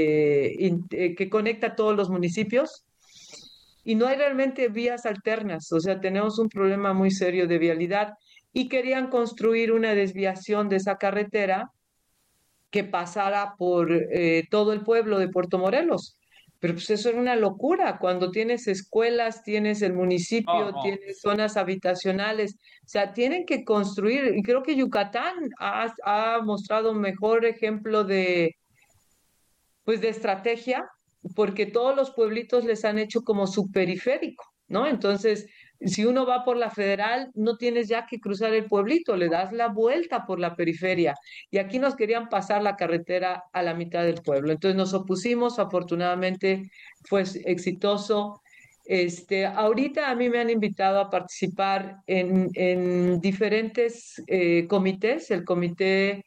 que conecta a todos los municipios, y no hay realmente vías alternas, o sea, tenemos un problema muy serio de vialidad, y querían construir una desviación de esa carretera que pasara por todo el pueblo de Puerto Morelos. Pero pues eso era una locura, cuando tienes escuelas, tienes el municipio, tienes zonas habitacionales, o sea, tienen que construir, y creo que Yucatán ha mostrado un mejor ejemplo de estrategia, porque todos los pueblitos les han hecho como su periférico, ¿no? Entonces, si uno va por la federal, no tienes ya que cruzar el pueblito, le das la vuelta por la periferia. Y aquí nos querían pasar la carretera a la mitad del pueblo. Entonces nos opusimos, afortunadamente fue exitoso. Ahorita a mí me han invitado a participar en diferentes comités, el comité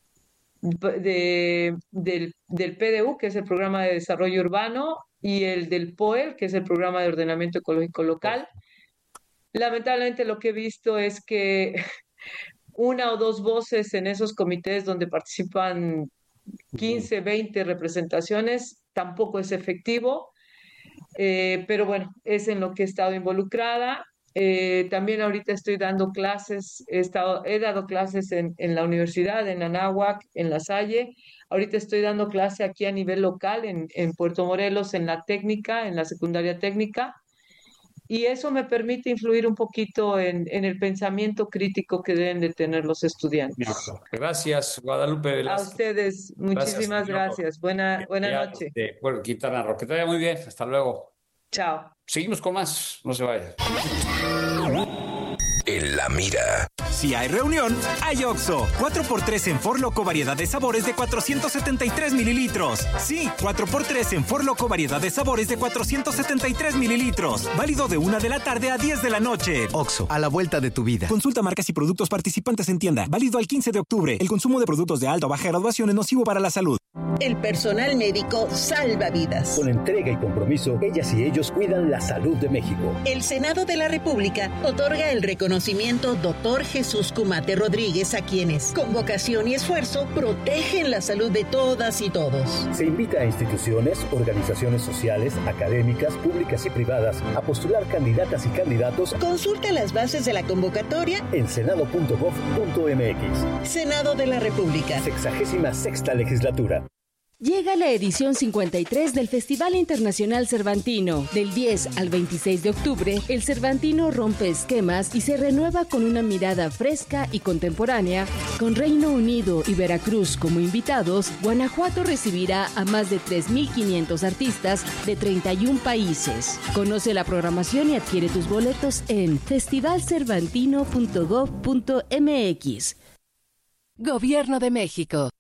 del PDU, que es el Programa de Desarrollo Urbano, y el del POEL, que es el Programa de Ordenamiento Ecológico Local. Lamentablemente lo que he visto es que una o dos voces en esos comités donde participan 15, 20 representaciones, tampoco es efectivo, pero bueno, es en lo que he estado involucrada. También ahorita estoy dando clases, he dado clases en la universidad, en Anáhuac, en La Salle. Ahorita estoy dando clase aquí a nivel local en Puerto Morelos, en la técnica, en la secundaria técnica. Y eso me permite influir un poquito en el pensamiento crítico que deben de tener los estudiantes. Gracias, Guadalupe Velázquez. A ustedes, muchísimas gracias. Buena noche. Bueno, Quintana Roo, que te vaya muy bien. Hasta luego. Chao. Seguimos con más, no se vayan. En la mira. Si hay reunión, hay OXXO. 4x3 en For Loco variedad de sabores de 473 mililitros. Sí, 4x3 en For Loco variedad de sabores de 473 mililitros. Válido de 1 de la tarde a 10 de la noche. OXXO, a la vuelta de tu vida. Consulta marcas y productos participantes en tienda. Válido al 15 de octubre. El consumo de productos de alta o baja graduación es nocivo para la salud. El personal médico salva vidas. Con entrega y compromiso, ellas y ellos cuidan la salud de México. El Senado de la República otorga el reconocimiento Dr. Jesús Cumate Rodríguez a quienes, con vocación y esfuerzo, protegen la salud de todas y todos. Se invita a instituciones, organizaciones sociales, académicas, públicas y privadas a postular candidatas y candidatos. Consulta las bases de la convocatoria en senado.gov.mx. Senado de la República. 66ª legislatura. Llega la edición 53 del Festival Internacional Cervantino. Del 10 al 26 de octubre, el Cervantino rompe esquemas y se renueva con una mirada fresca y contemporánea. Con Reino Unido y Veracruz como invitados, Guanajuato recibirá a más de 3,500 artistas de 31 países. Conoce la programación y adquiere tus boletos en festivalcervantino.gov.mx. Gobierno de México.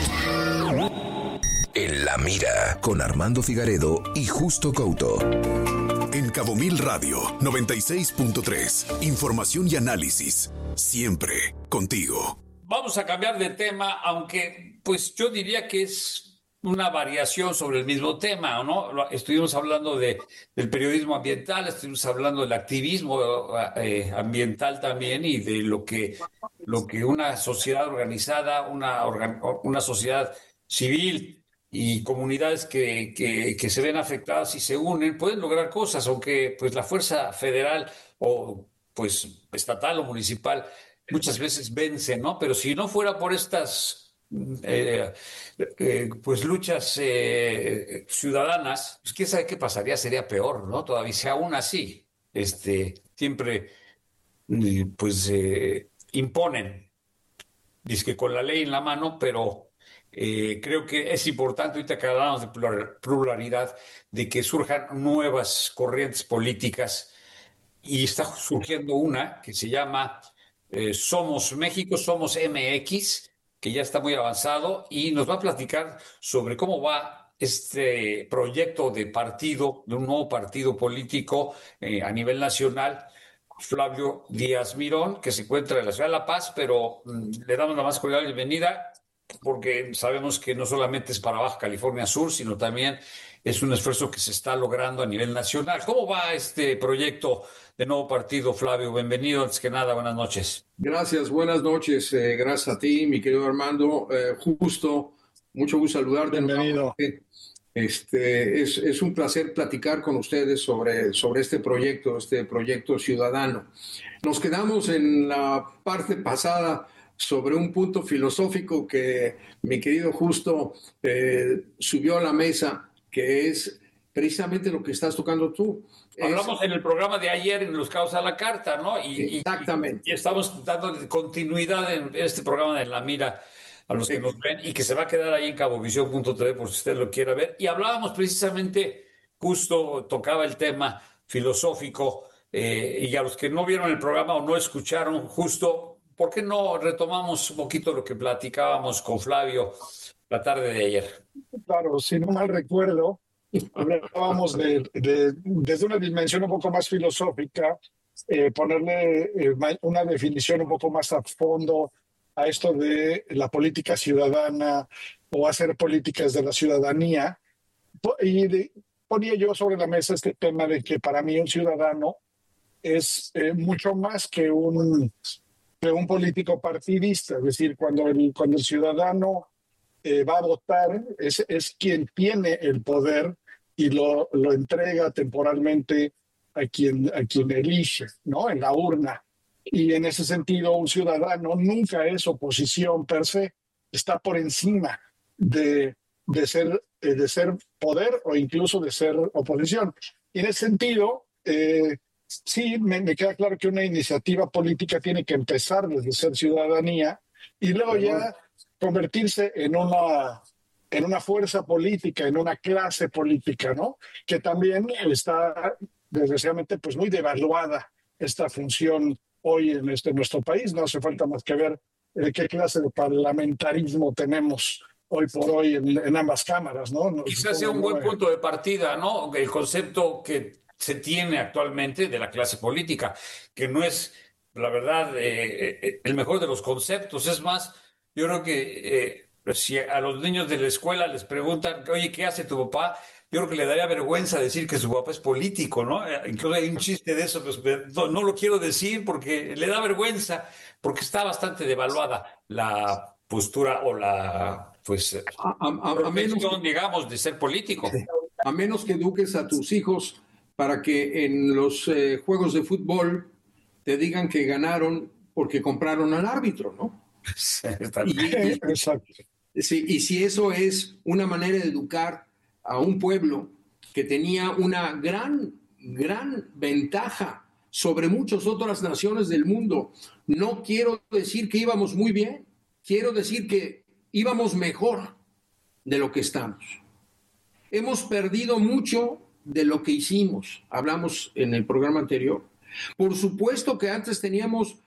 En la mira, con Armando Figaredo y Justo Couto. En Cabo Mil Radio 96.3. Información y análisis. Siempre contigo. Vamos a cambiar de tema, aunque pues yo diría que es una variación sobre el mismo tema, ¿no? Estuvimos hablando del periodismo ambiental, estuvimos hablando del activismo ambiental también y de lo que una sociedad organizada, una sociedad civil y comunidades que se ven afectadas y se unen, pueden lograr cosas, aunque pues la fuerza federal o pues estatal o municipal muchas veces vence, ¿no? Pero si no fuera por estas pues luchas ciudadanas, pues quién sabe qué pasaría, sería peor, ¿no? Todavía, si aún así, siempre pues imponen, dizque con la ley en la mano, pero creo que es importante, ahorita que hablamos de pluralidad, de que surjan nuevas corrientes políticas, y está surgiendo una que se llama Somos México, Somos MX, que ya está muy avanzado y nos va a platicar sobre cómo va este proyecto de partido, de un nuevo partido político a nivel nacional. Flavio Díaz Mirón, que se encuentra en la ciudad de La Paz, pero le damos la más cordial bienvenida, porque sabemos que no solamente es para Baja California Sur, sino también es un esfuerzo que se está logrando a nivel nacional. ¿Cómo va este proyecto de nuevo partido, Flavio? Bienvenido, antes que nada, buenas noches. Gracias, buenas noches. Gracias a ti, mi querido Armando. Justo, mucho gusto saludarte. Bienvenido. Es un placer platicar con ustedes sobre este proyecto ciudadano. Nos quedamos en la parte pasada sobre un punto filosófico que mi querido Justo subió a la mesa, que es precisamente lo que estás tocando tú. Hablamos en el programa de ayer en Los Cabos a la Carta, ¿no? Exactamente. Y estamos dando continuidad en este programa de La Mira a los que nos ven y que se va a quedar ahí en cabovisión.tv por si usted lo quiera ver. Y hablábamos precisamente, Justo tocaba el tema filosófico y a los que no vieron el programa o no escucharon, Justo, ¿por qué no retomamos un poquito lo que platicábamos con Flavio la tarde de ayer? Claro, si no mal recuerdo, hablábamos desde una dimensión un poco más filosófica, ponerle una definición un poco más a fondo a esto de la política ciudadana o hacer políticas de la ciudadanía. Y ponía yo sobre la mesa este tema de que para mí un ciudadano es mucho más que un político partidista. Es decir, cuando el ciudadano va a votar, es quien tiene el poder y lo entrega temporalmente a quien elige, ¿no? En la urna. Y en ese sentido, un ciudadano nunca es oposición per se, está por encima de ser poder o incluso de ser oposición. Y en ese sentido, sí, me queda claro que una iniciativa política tiene que empezar desde ser ciudadanía y luego ya convertirse en una fuerza política, en una clase política, ¿no? Que también está, desgraciadamente, pues muy devaluada esta función hoy en nuestro país. No hace falta más que ver qué clase de parlamentarismo tenemos hoy por hoy en ambas cámaras, ¿no? Quizás sea un buen punto de partida, ¿no? El concepto que se tiene actualmente de la clase política, que no es, la verdad, el mejor de los conceptos. Es más, yo creo que si a los niños de la escuela les preguntan, oye, ¿qué hace tu papá? Yo creo que le daría vergüenza decir que su papá es político, ¿no? Incluso hay un chiste de eso, pues no lo quiero decir porque le da vergüenza, porque está bastante devaluada la postura o la, pues, profesión, digamos, de ser político. A menos que eduques a tus hijos para que en los juegos de fútbol te digan que ganaron porque compraron al árbitro, ¿no? Exacto. Sí, y si eso es una manera de educar a un pueblo que tenía una gran ventaja sobre muchas otras naciones del mundo. No quiero decir que íbamos muy bien, quiero decir que íbamos mejor de lo que estamos. Hemos perdido mucho de lo que hicimos, hablamos en el programa anterior. Por supuesto que antes teníamos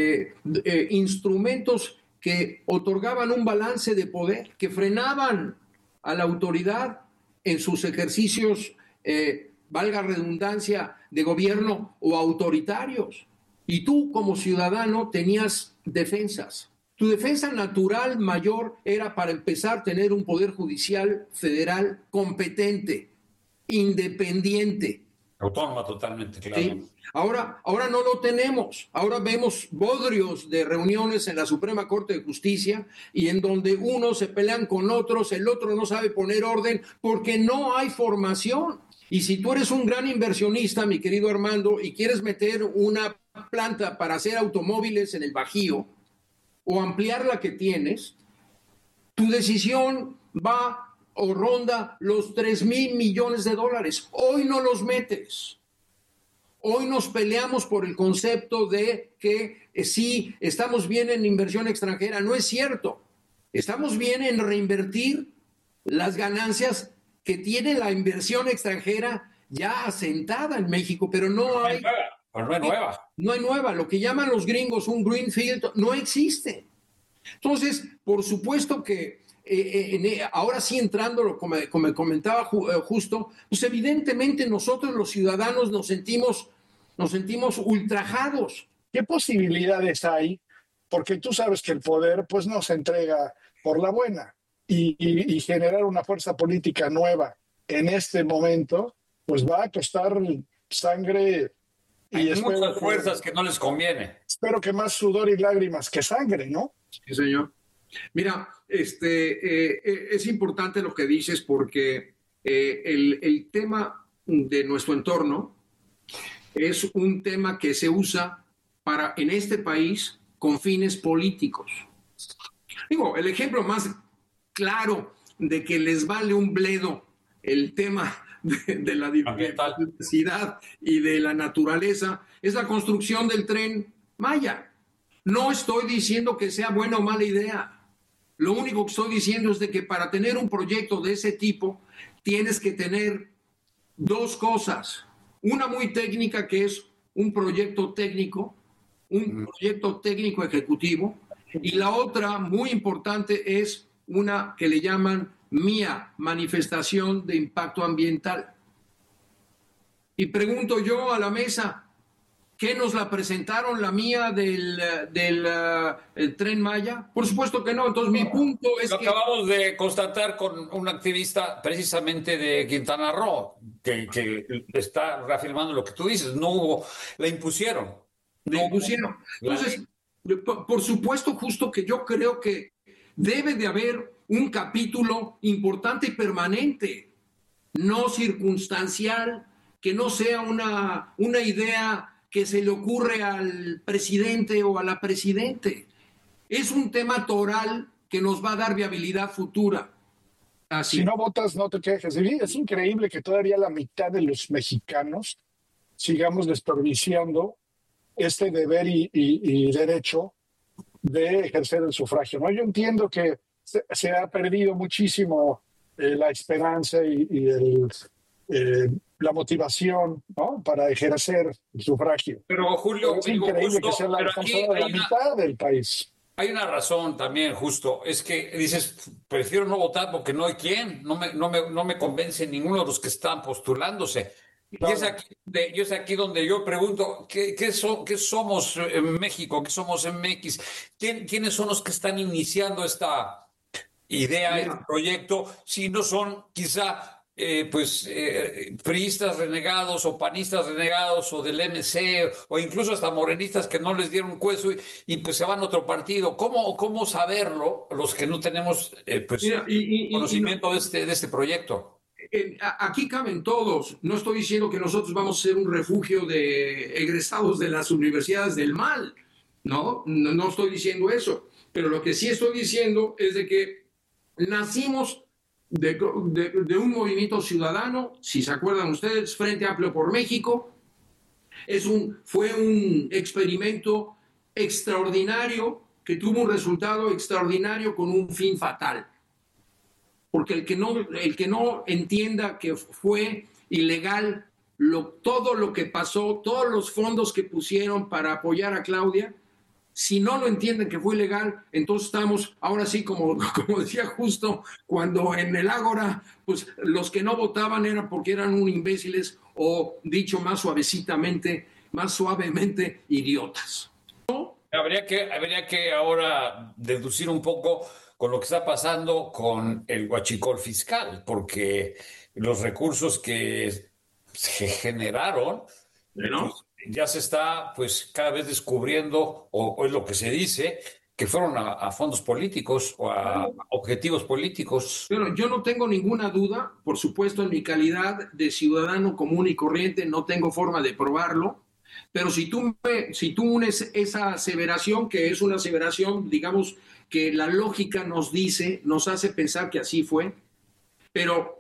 instrumentos que otorgaban un balance de poder, que frenaban a la autoridad en sus ejercicios, valga redundancia, de gobierno o autoritarios. Y tú como ciudadano tenías defensas. Tu defensa natural mayor era, para empezar, tener un poder judicial federal competente, independiente. Autónoma totalmente, claro. ¿Sí? Ahora no lo tenemos. Ahora vemos bodrios de reuniones en la Suprema Corte de Justicia y en donde unos se pelean con otros, el otro no sabe poner orden porque no hay formación. Y si tú eres un gran inversionista, mi querido Armando, y quieres meter una planta para hacer automóviles en el Bajío o ampliar la que tienes, tu decisión va o ronda los 3,000 millones de dólares. Hoy no los metes. Hoy nos peleamos por el concepto de que sí, estamos bien en inversión extranjera. No es cierto. Estamos bien en reinvertir las ganancias que tiene la inversión extranjera ya asentada en México, pero no hay nueva. No hay nueva. Lo que llaman los gringos un greenfield no existe. Entonces, por supuesto que ahora sí entrando, como me comentaba justo, pues evidentemente nosotros los ciudadanos nos sentimos ultrajados. ¿Qué posibilidades hay? Porque tú sabes que el poder pues no se entrega por la buena. Y generar una fuerza política nueva en este momento, pues va a costar sangre. Hay muchas fuerzas que no les conviene. Espero que más sudor y lágrimas que sangre, ¿no? Sí, señor. Mira, es importante lo que dices porque el tema de nuestro entorno es un tema que se usa en este país con fines políticos. Digo, el ejemplo más claro de que les vale un bledo el tema de la diversidad y de la naturaleza es la construcción del Tren Maya. No estoy diciendo que sea buena o mala idea. Lo único que estoy diciendo es de que para tener un proyecto de ese tipo tienes que tener dos cosas. Una muy técnica, que es un proyecto técnico ejecutivo, y la otra muy importante es una que le llaman MIA, manifestación de impacto ambiental. Y pregunto yo a la mesa, ¿qué nos la presentaron la MIA del Tren Maya? Por supuesto que no. Entonces mi punto es que acabamos de constatar con un activista precisamente de Quintana Roo, que está reafirmando lo que tú dices. No hubo, la impusieron. Entonces, por supuesto, justo que yo creo que debe de haber un capítulo importante y permanente, no circunstancial, que no sea una idea que se le ocurre al presidente o a la presidente. Es un tema toral que nos va a dar viabilidad futura. Así. Si no votas, no te quejes. Es increíble que todavía la mitad de los mexicanos sigamos desperdiciando este deber y derecho de ejercer el sufragio, ¿no? Yo entiendo que se ha perdido muchísimo la esperanza y la motivación, ¿no?, para ejercer el sufragio. Pero Julio, es increíble que sea la mitad del país. Hay una razón también, justo, es que dices, prefiero no votar porque no hay quien, no me convence ninguno de los que están postulándose. Claro. Y es aquí donde yo pregunto, ¿qué somos en México? ¿Qué somos en MX? ¿Quiénes son los que están iniciando esta idea, este proyecto? Si no son quizá priistas renegados o panistas renegados o del MC o incluso hasta morenistas que no les dieron hueso y pues se van a otro partido. ¿Cómo saberlo los que no tenemos conocimiento de este proyecto? Aquí caben todos. No estoy diciendo que nosotros vamos a ser un refugio de egresados de las universidades del mal. No estoy diciendo eso. Pero lo que sí estoy diciendo es de que Nacimos de un movimiento ciudadano, si se acuerdan ustedes, Frente Amplio por México. Fue un experimento extraordinario que tuvo un resultado extraordinario con un fin fatal. Porque el que no entienda que fue ilegal todo lo que pasó, todos los fondos que pusieron para apoyar a Claudia, si no lo entienden que fue ilegal, entonces estamos, ahora sí, como decía Justo, cuando en el Ágora, pues los que no votaban eran porque eran un imbéciles o, dicho más suavemente, idiotas. ¿No? Habría que ahora deducir un poco con lo que está pasando con el huachicol fiscal, porque los recursos que se generaron, ¿no? Pues, ya se está pues cada vez descubriendo, o es lo que se dice, que fueron a fondos políticos o a objetivos políticos. Pero yo no tengo ninguna duda, por supuesto, en mi calidad de ciudadano común y corriente, no tengo forma de probarlo, pero si tú unes esa aseveración, que es una aseveración, digamos, que la lógica nos hace pensar que así fue, pero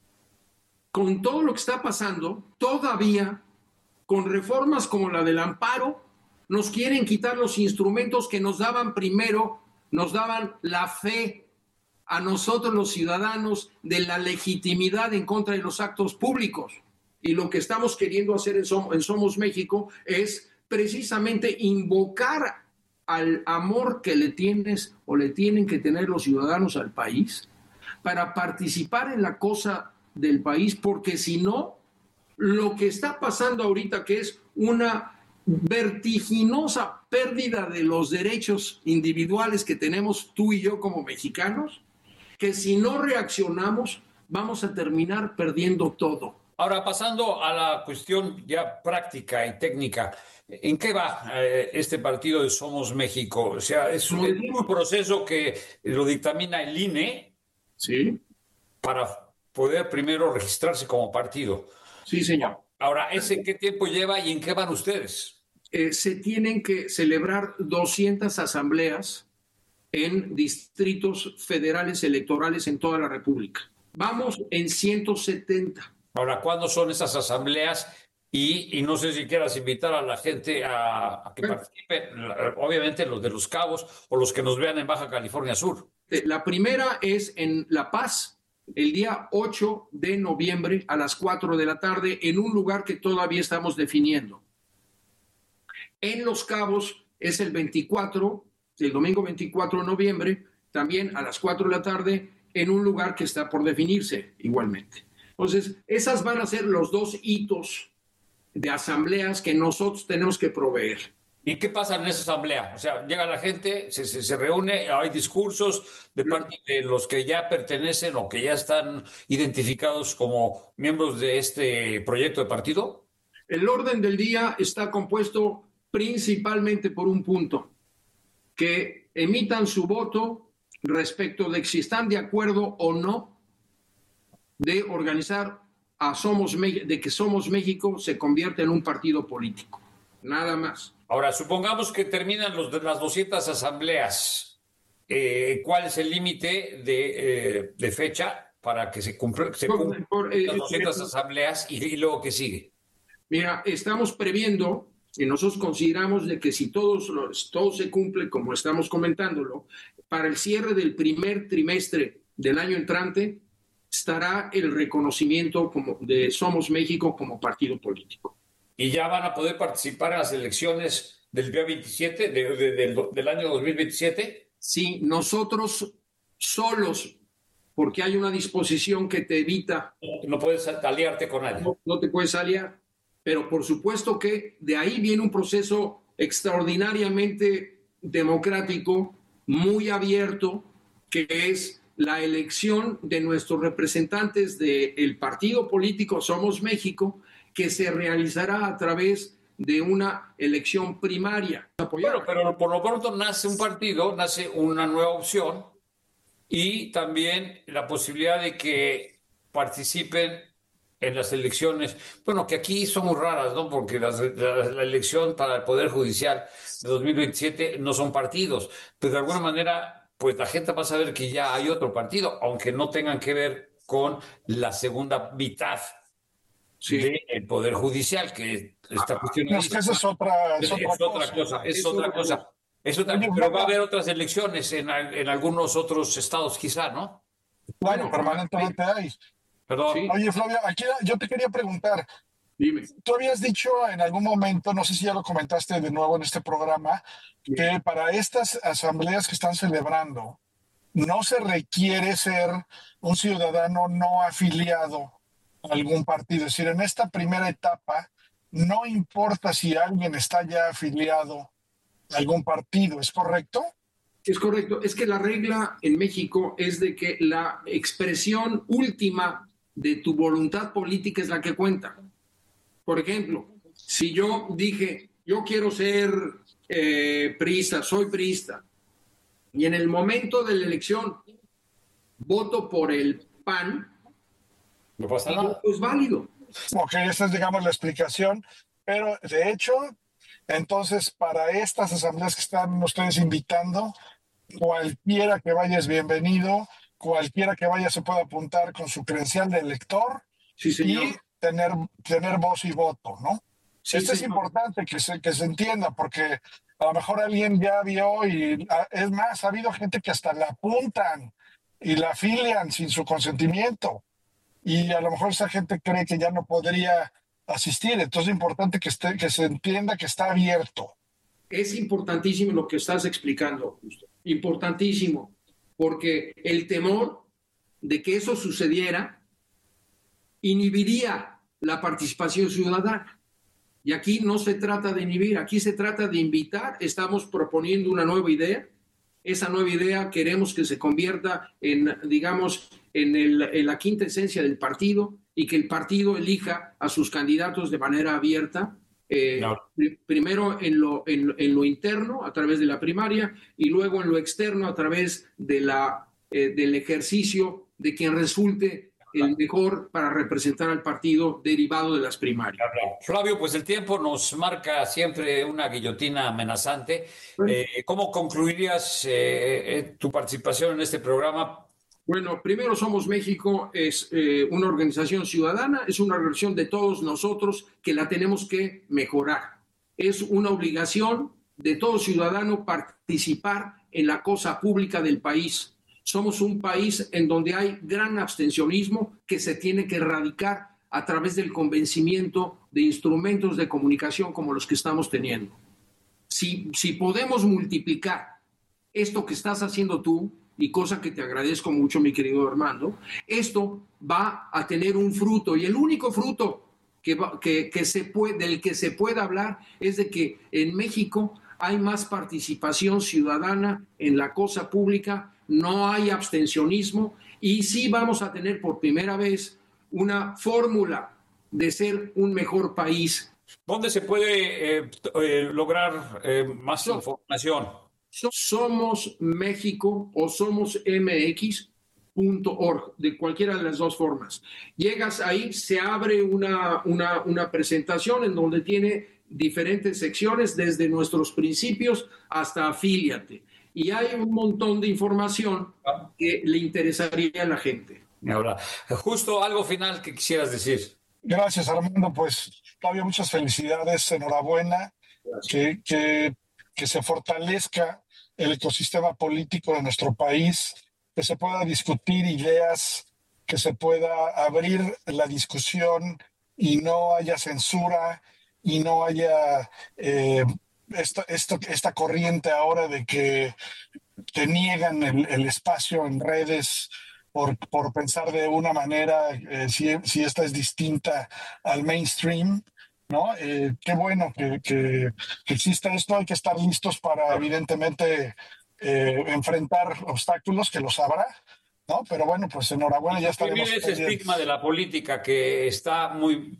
con todo lo que está pasando, todavía con reformas como la del amparo, nos quieren quitar los instrumentos que nos daban primero, nos daban la fe a nosotros los ciudadanos de la legitimidad en contra de los actos públicos. Y lo que estamos queriendo hacer en Somos México es precisamente invocar al amor que le tienes o le tienen que tener los ciudadanos al país para participar en la cosa del país, porque si no, lo que está pasando ahorita, que es una vertiginosa pérdida de los derechos individuales que tenemos tú y yo como mexicanos, que si no reaccionamos vamos a terminar perdiendo todo. Ahora, pasando a la cuestión ya práctica y técnica, ¿en qué va este partido de Somos México? O sea, es un proceso que lo dictamina el INE, ¿sí?, para poder primero registrarse como partido. Sí, señor. Ahora, ¿ese qué tiempo lleva y en qué van ustedes? Se tienen que celebrar 200 asambleas en distritos federales electorales en toda la República. Vamos en 170. Ahora, ¿cuándo son esas asambleas? Y no sé si quieras invitar a la gente a que participe, obviamente los de Los Cabos o los que nos vean en Baja California Sur. La primera es en La Paz, el día 8 de noviembre a las 4 de la tarde, en un lugar que todavía estamos definiendo. En Los Cabos es el domingo 24 de noviembre, también a las 4 de la tarde, en un lugar que está por definirse igualmente. Entonces, esas van a ser los dos hitos de asambleas que nosotros tenemos que proveer. ¿Y qué pasa en esa asamblea? O sea, llega la gente, se reúne, hay discursos de parte de los que ya pertenecen o que ya están identificados como miembros de este proyecto de partido. El orden del día está compuesto principalmente por un punto: que emitan su voto respecto de si están de acuerdo o no de organizar de que Somos México se convierta en un partido político. Nada más. Ahora, supongamos que terminan las 200 asambleas. ¿Cuál es el límite de fecha para que se cumplan las 200 asambleas y luego qué sigue? Mira, estamos previendo, y nosotros consideramos de que si todo se cumple como estamos comentándolo, para el cierre del primer trimestre del año entrante estará el reconocimiento de Somos México como partido político. ¿Y ya van a poder participar en las elecciones del día 27 del año 2027? Sí, nosotros solos, porque hay una disposición que te evita. No puedes aliarte con nadie. No te puedes aliar, pero por supuesto que de ahí viene un proceso extraordinariamente democrático, muy abierto, que es la elección de nuestros representantes del partido político Somos México, que se realizará a través de una elección primaria. Bueno, pero por lo pronto nace un partido, nace una nueva opción y también la posibilidad de que participen en las elecciones, bueno, que aquí son muy raras, ¿no? Porque la elección para el Poder Judicial de 2027 no son partidos, pero de alguna manera pues la gente va a saber que ya hay otro partido, aunque no tengan que ver con la segunda mitad del Poder Judicial, que está cuestionada. Es que esa es otra cosa. Pero va a haber otras elecciones en algunos otros estados, quizá, ¿no? Bueno, permanentemente hay. Perdón. Sí. Oye, Flavio, aquí yo te quería preguntar. Dime. Tú habías dicho en algún momento, no sé si ya lo comentaste de nuevo en este programa, que para estas asambleas que están celebrando no se requiere ser un ciudadano no afiliado a algún partido. Es decir, en esta primera etapa no importa si alguien está ya afiliado a algún partido, ¿es correcto? Es correcto. Es que la regla en México es de que la expresión última de tu voluntad política es la que cuenta. Por ejemplo, si yo dije, yo quiero ser priista, soy priista, y en el momento de la elección voto por el PAN, no pasa nada. Es válido. Ok, esa es, digamos, la explicación. Pero, de hecho, entonces, para estas asambleas que están ustedes invitando, cualquiera que vaya es bienvenido, cualquiera que vaya se puede apuntar con su credencial de elector y tener voz y voto, ¿no? Sí, Esto es importante que se entienda, porque a lo mejor alguien ya vio y, es más, ha habido gente que hasta la apuntan y la afilian sin su consentimiento. Y a lo mejor esa gente cree que ya no podría asistir. Entonces es importante que se entienda que está abierto. Es importantísimo lo que estás explicando, Justo. Importantísimo, porque el temor de que eso sucediera inhibiría la participación ciudadana. Y aquí no se trata de inhibir, aquí se trata de invitar. Estamos proponiendo una nueva idea. Esa nueva idea queremos que se convierta en, digamos, en la quinta esencia del partido y que el partido elija a sus candidatos de manera abierta. Primero en lo interno a través de la primaria y luego en lo externo a través de del ejercicio de quien resulte el mejor para representar al partido derivado de las primarias. Flavio, pues el tiempo nos marca siempre una guillotina amenazante. ¿Cómo concluirías tu participación en este programa? Bueno, primero Somos México es una organización ciudadana, es una organización de todos nosotros que la tenemos que mejorar. Es una obligación de todo ciudadano participar en la cosa pública del país. Somos un país en donde hay gran abstencionismo que se tiene que erradicar a través del convencimiento de instrumentos de comunicación como los que estamos teniendo. Si podemos multiplicar esto que estás haciendo tú, y cosa que te agradezco mucho, mi querido Armando, esto va a tener un fruto, y el único fruto del que se puede hablar es de que en México hay más participación ciudadana en la cosa pública, no hay abstencionismo, y sí vamos a tener por primera vez una fórmula de ser un mejor país. ¿Dónde se puede lograr más información? Somos México o somos MX.org, de cualquiera de las dos formas. Llegas ahí, se abre una presentación en donde tiene diferentes secciones, desde nuestros principios hasta afíliate. Y hay un montón de información que le interesaría a la gente. Ahora, justo algo final que quisieras decir. Gracias, Armando. Pues, Flavio, muchas felicidades, enhorabuena. Que se fortalezca el ecosistema político de nuestro país, que se pueda discutir ideas, que se pueda abrir la discusión y no haya censura y no haya esta corriente ahora de que te niegan el espacio en redes por pensar de una manera, si esta es distinta al mainstream, ¿no? Qué bueno que exista esto. Hay que estar listos para, evidentemente, enfrentar obstáculos, que los habrá, ¿no? Pero bueno, pues enhorabuena, ya estaremos. Ese estigma de la política que está muy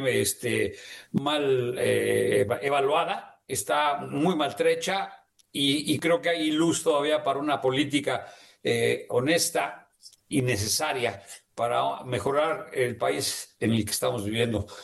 mal evaluada, está muy maltrecha, y creo que hay luz todavía para una política honesta y necesaria para mejorar el país en el que estamos viviendo.